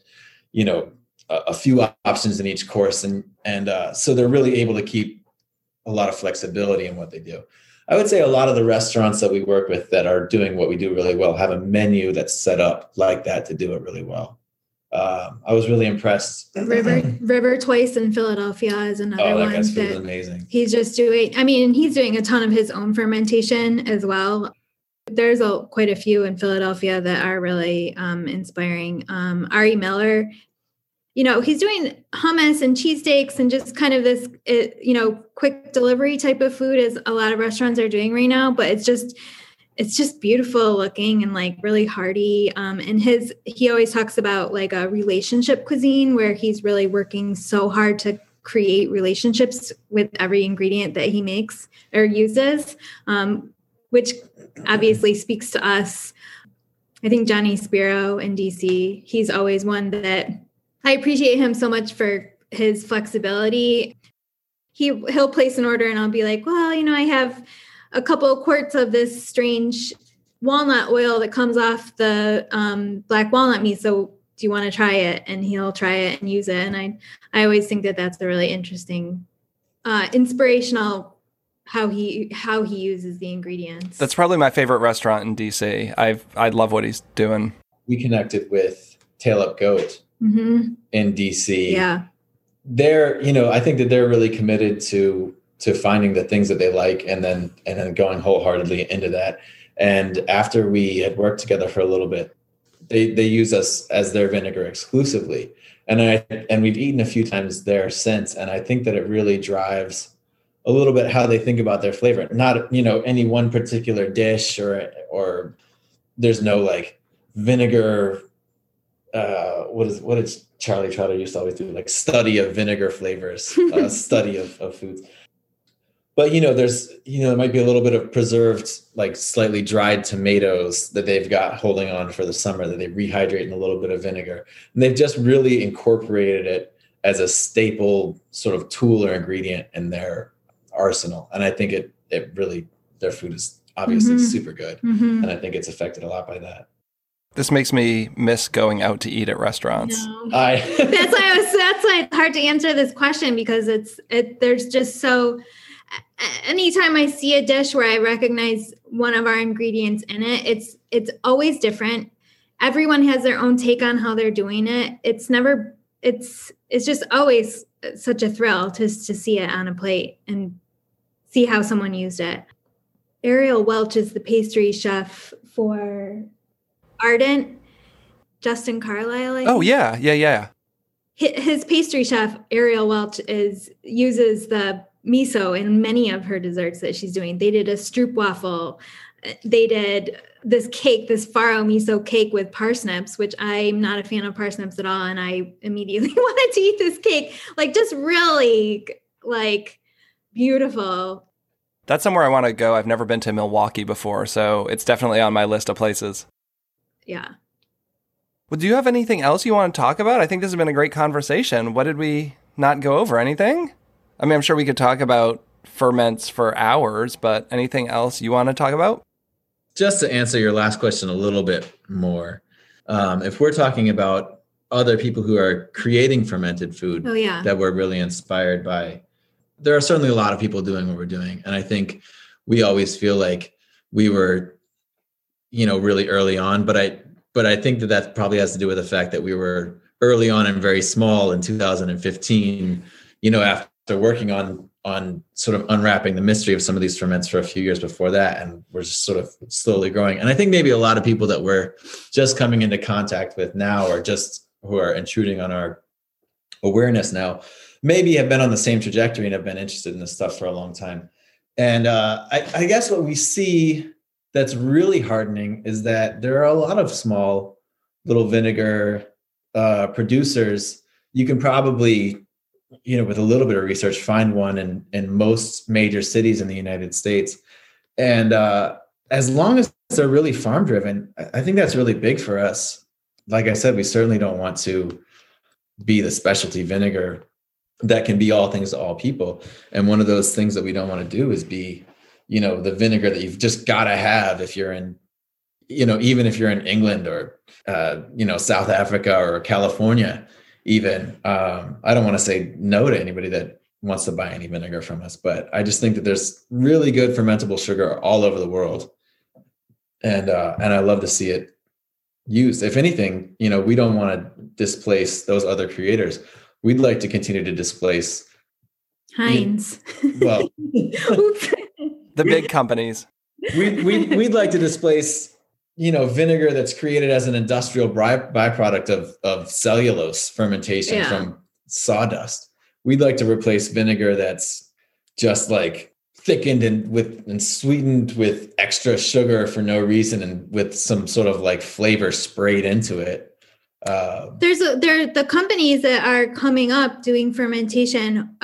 a few options in each course. And so they're really able to keep a lot of flexibility in what they do. I would say a lot of the restaurants that we work with that are doing what we do really well have a menu that's set up like that to do it really well. I was really impressed. River Twice in Philadelphia is another one. That's really amazing. He's just doing, he's doing a ton of his own fermentation as well. There's quite a few in Philadelphia that are really inspiring. Ari Miller, he's doing hummus and cheesesteaks and just kind of this, quick delivery type of food as a lot of restaurants are doing right now. But it's just beautiful looking and like really hearty. And he always talks about like a relationship cuisine where he's really working so hard to create relationships with every ingredient that he makes or uses, which obviously speaks to us. I think Johnny Spiro in DC, he's always one that I appreciate him so much for his flexibility. He'll place an order and I'll be like, well, I have a couple of quarts of this strange walnut oil that comes off the black walnut miso. Do you want to try it? And he'll try it and use it. And I always think that that's a really interesting inspirational how he uses the ingredients. That's probably my favorite restaurant in DC. I love what he's doing. We connected with Tail Up Goat in DC. Yeah. They're, I think that they're really committed to finding the things that they like and then going wholeheartedly into that. And after we had worked together for a little bit, they use us as their vinegar exclusively. And we've eaten a few times there since. And I think that it really drives a little bit how they think about their flavor. Not, any one particular dish or there's no like vinegar. What did Charlie Trotter used to always do? Like study of vinegar flavors, study of foods. But, there might be a little bit of preserved, like slightly dried tomatoes that they've got holding on for the summer that they rehydrate in a little bit of vinegar. And they've just really incorporated it as a staple sort of tool or ingredient in their arsenal. And I think it really, their food is obviously super good. And I think it's affected a lot by that. This makes me miss going out to eat at restaurants. No. That's why it's hard to answer this question, because there's just so... Anytime I see a dish where I recognize one of our ingredients in it, it's always different. Everyone has their own take on how they're doing it. It's just always such a thrill to see it on a plate and see how someone used it. Ariel Welch is the pastry chef for Ardent. Justin Carlisle. Oh yeah. His pastry chef Ariel Welch uses the miso in many of her desserts that she's doing. They did a stroopwafel. They did this cake, this farro miso cake with parsnips, which I'm not a fan of parsnips at all. And I immediately wanted to eat this cake. Like, just really like beautiful. That's somewhere I want to go. I've never been to Milwaukee before, so it's definitely on my list of places. Yeah. Well, do you have anything else you want to talk about? I think this has been a great conversation. What did we not go over? Anything? I mean, I'm sure we could talk about ferments for hours, but anything else you want to talk about? Just to answer your last question a little bit more, if we're talking about other people who are creating fermented food that we're really inspired by, there are certainly a lot of people doing what we're doing. And I think we always feel like we were, really early on, but I think that probably has to do with the fact that we were early on and very small in 2015, after working on sort of unwrapping the mystery of some of these ferments for a few years before that. And we're just sort of slowly growing. And I think maybe a lot of people that we're just coming into contact with now, or just who are intruding on our awareness now, maybe have been on the same trajectory and have been interested in this stuff for a long time. And I guess what we see that's really heartening is that there are a lot of small little vinegar producers. You can probably, with a little bit of research, find one in most major cities in the United States. And as long as they're really farm driven, I think that's really big for us. Like I said, we certainly don't want to be the specialty vinegar that can be all things to all people. And one of those things that we don't want to do is be, the vinegar that you've just got to have if you're in, even if you're in England or, South Africa or California. Even I don't want to say no to anybody that wants to buy any vinegar from us, but I just think that there's really good fermentable sugar all over the world, and I love to see it used. If anything, we don't want to displace those other creators. We'd like to continue to displace Heinz. Well, the big companies. We'd like to displace vinegar that's created as an industrial byproduct of cellulose fermentation from sawdust. We'd like to replace vinegar that's just like thickened and sweetened with extra sugar for no reason and with some sort of like flavor sprayed into it. The companies that are coming up doing fermentation,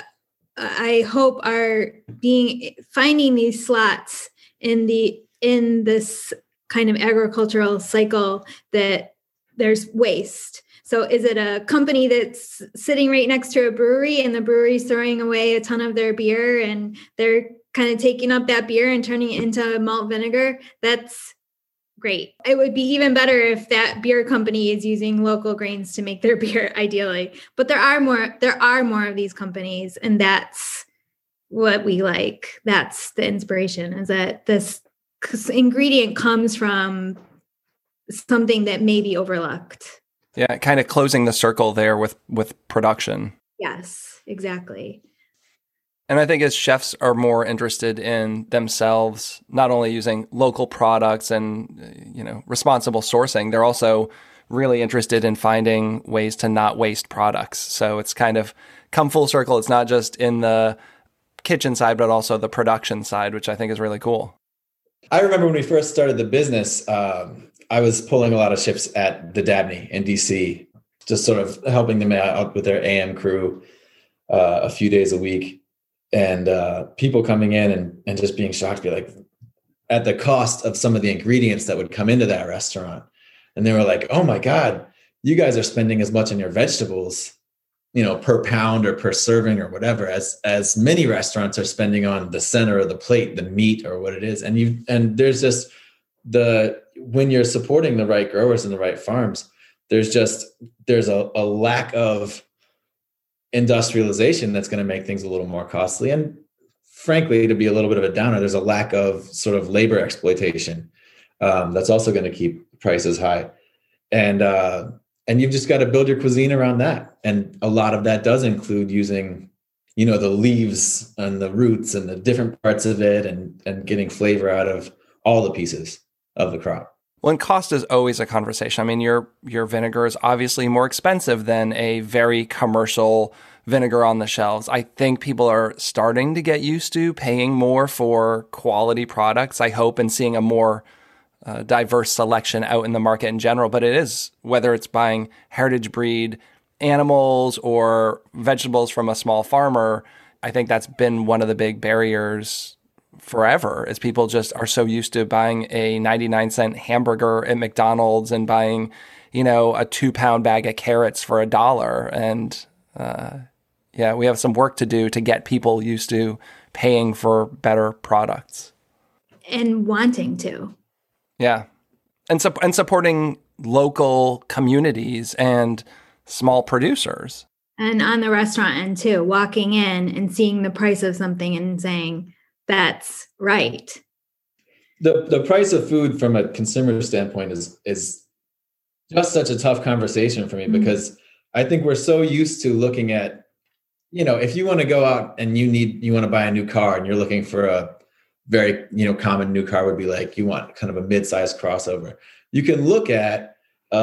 I hope are finding these slots in this kind of agricultural cycle that there's waste. So is it a company that's sitting right next to a brewery and the brewery's throwing away a ton of their beer and they're kind of taking up that beer and turning it into malt vinegar? That's great. It would be even better if that beer company is using local grains to make their beer, ideally. But there are more of these companies, and that's what we like. That's the inspiration, is that this ingredient comes from something that may be overlooked. Yeah, kind of closing the circle there with production. Yes, exactly. And I think as chefs are more interested in themselves, not only using local products and, responsible sourcing, they're also really interested in finding ways to not waste products. So it's kind of come full circle. It's not just in the kitchen side, but also the production side, which I think is really cool. I remember when we first started the business, I was pulling a lot of shifts at the Dabney in DC, just sort of helping them out with their AM crew a few days a week. And people coming in and just being shocked, be like, at the cost of some of the ingredients that would come into that restaurant. And they were like, oh my God, you guys are spending as much on your vegetables, per pound or per serving or whatever, as many restaurants are spending on the center of the plate, the meat or what it is. And there's just when you're supporting the right growers and the right farms, there's a lack of industrialization that's going to make things a little more costly. And frankly, to be a little bit of a downer, there's a lack of sort of labor exploitation that's also going to keep prices high. And you've just got to build your cuisine around that. And a lot of that does include using, the leaves and the roots and the different parts of it and getting flavor out of all the pieces of the crop. Well, and cost is always a conversation. I mean, your vinegar is obviously more expensive than a very commercial vinegar on the shelves. I think people are starting to get used to paying more for quality products, I hope, and seeing a more diverse selection out in the market in general. But it is, whether it's buying heritage breed animals or vegetables from a small farmer, I think that's been one of the big barriers forever, is people just are so used to buying a 99-cent hamburger at McDonald's and buying, a 2-pound bag of carrots for $1. And we have some work to do to get people used to paying for better products. And wanting to. Yeah. And supporting local communities and small producers. And on the restaurant end too, walking in and seeing the price of something and saying, that's right. The price of food from a consumer standpoint is just such a tough conversation for me, because I think we're so used to looking at, if you want to go out and you want to buy a new car and you're looking for a very, common new car would be like, you want kind of a mid-sized crossover. You can look at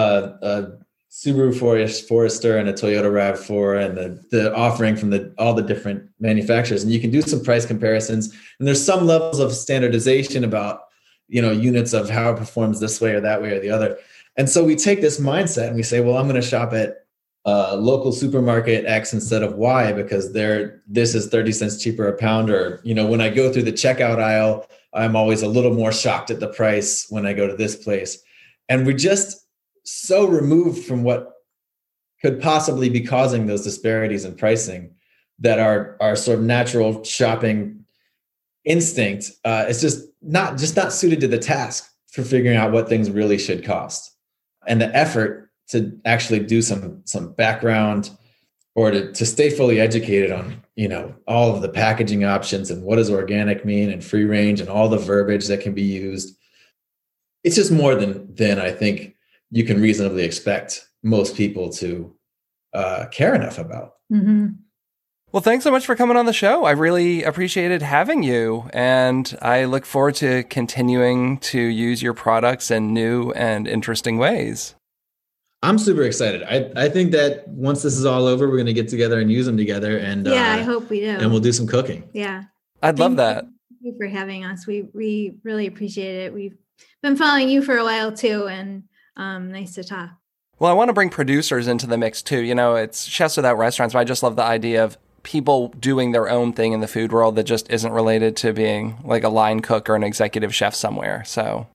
a Subaru Forester and a Toyota RAV4 and the offering from all the different manufacturers, and you can do some price comparisons. And there's some levels of standardization about, units of how it performs this way or that way or the other. And so we take this mindset and we say, well, I'm going to shop at local supermarket X instead of Y because this is 30 cents cheaper a pound. Or, when I go through the checkout aisle, I'm always a little more shocked at the price when I go to this place. And we're just so removed from what could possibly be causing those disparities in pricing that our sort of natural shopping instinct is just not suited to the task for figuring out what things really should cost. And the effort to actually do some background or to stay fully educated on, all of the packaging options and what does organic mean and free range and all the verbiage that can be used. It's just more than I think you can reasonably expect most people to care enough about. Mm-hmm. Well, thanks so much for coming on the show. I really appreciated having you, and I look forward to continuing to use your products in new and interesting ways. I'm super excited. I think that once this is all over, we're going to get together and use them together. And I hope we do. And we'll do some cooking. Yeah. I'd love that. Thank you for having us. We really appreciate it. We've been following you for a while too, and nice to talk. Well, I want to bring producers into the mix too. It's Chefs Without Restaurants, but I just love the idea of people doing their own thing in the food world that just isn't related to being like a line cook or an executive chef somewhere. So,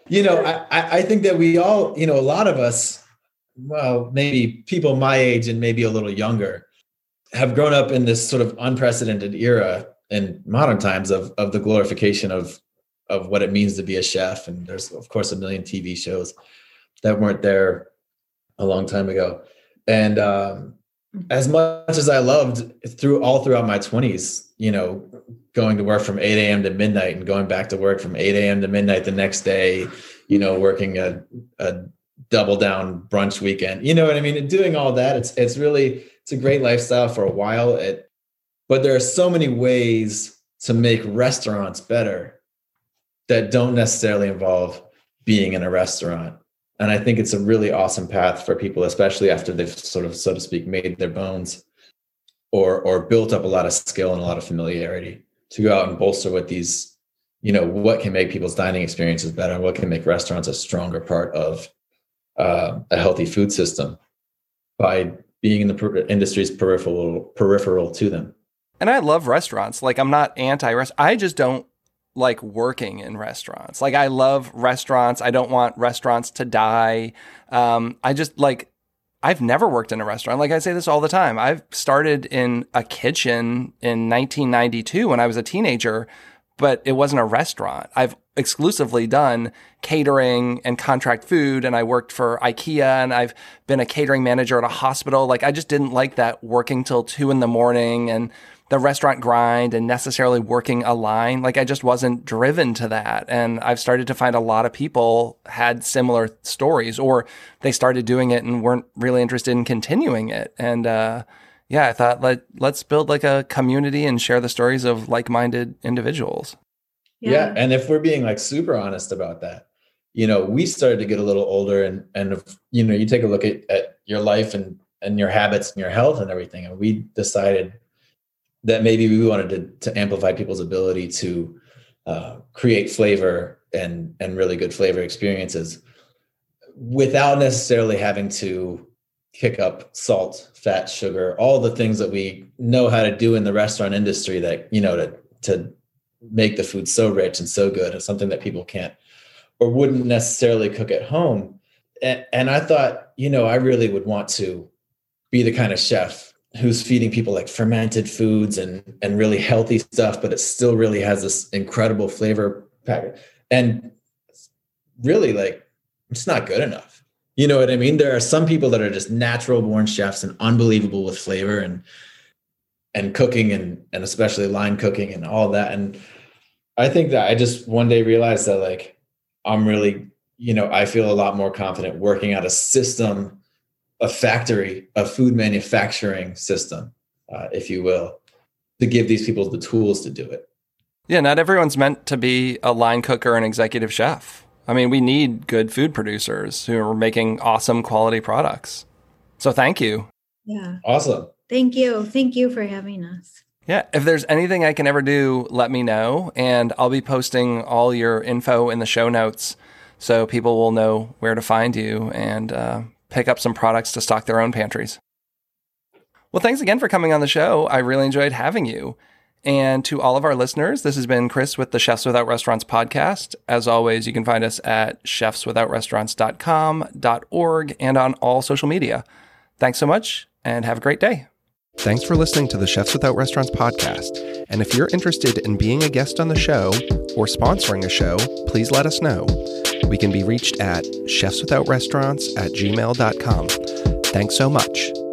I think that we all, a lot of us, well, maybe people my age and maybe a little younger, have grown up in this sort of unprecedented era in modern times of the glorification of what it means to be a chef. And there's, of course, a million TV shows that weren't there a long time ago. And as much as I loved throughout my 20s, going to work from 8 a.m. to midnight and going back to work from 8 a.m. to midnight the next day, working a double down brunch weekend, you know what I mean? And doing all that, it's a great lifestyle for a while. But there are so many ways to make restaurants better that don't necessarily involve being in a restaurant. And I think it's a really awesome path for people, especially after they've sort of, so to speak, made their bones or built up a lot of skill and a lot of familiarity, to go out and bolster with these, what can make people's dining experiences better, what can make restaurants a stronger part of a healthy food system by being in the industry's peripheral to them. And I love restaurants. Like, I'm not anti-restaurant. I just don't like working in restaurants. Like, I love restaurants. I don't want restaurants to die. I've never worked in a restaurant. Like, I say this all the time. I've started in a kitchen in 1992 when I was a teenager, but it wasn't a restaurant. I've exclusively done catering and contract food, and I worked for IKEA, and I've been a catering manager at a hospital. Like, I just didn't like that working till 2 a.m. and the restaurant grind and necessarily working a line. Like, I just wasn't driven to that. And I've started to find a lot of people had similar stories, or they started doing it and weren't really interested in continuing it. And, I thought, let's build like a community and share the stories of like-minded individuals. Yeah. And if we're being like super honest about that, we started to get a little older, and you take a look at your life and your habits and your health and everything. And we decided that maybe we wanted to amplify people's ability to create flavor and really good flavor experiences without necessarily having to kick up salt, fat, sugar, all the things that we know how to do in the restaurant industry that, to make the food so rich and so good. It's something that people can't or wouldn't necessarily cook at home. And I thought, I really would want to be the kind of chef who's feeding people like fermented foods and really healthy stuff, but it still really has this incredible flavor package. And really, like, it's not good enough. You know what I mean? There are some people that are just natural born chefs and unbelievable with flavor and cooking and especially line cooking and all that. And I think that I just one day realized that, like, I'm really, I feel a lot more confident working out a system, a factory, a food manufacturing system, if you will, to give these people the tools to do it. Yeah, not everyone's meant to be a line cooker and executive chef. I mean, we need good food producers who are making awesome quality products. So thank you. Yeah. Awesome. Thank you. Thank you for having us. Yeah, if there's anything I can ever do, let me know. And I'll be posting all your info in the show notes so people will know where to find you and pick up some products to stock their own pantries. Well, thanks again for coming on the show. I really enjoyed having you. And to all of our listeners, this has been Chris with the Chefs Without Restaurants podcast. As always, you can find us at chefswithoutrestaurants.com.org and on all social media. Thanks so much and have a great day. Thanks for listening to the Chefs Without Restaurants podcast. And if you're interested in being a guest on the show or sponsoring a show, please let us know. We can be reached at chefswithoutrestaurants@gmail.com. Thanks so much.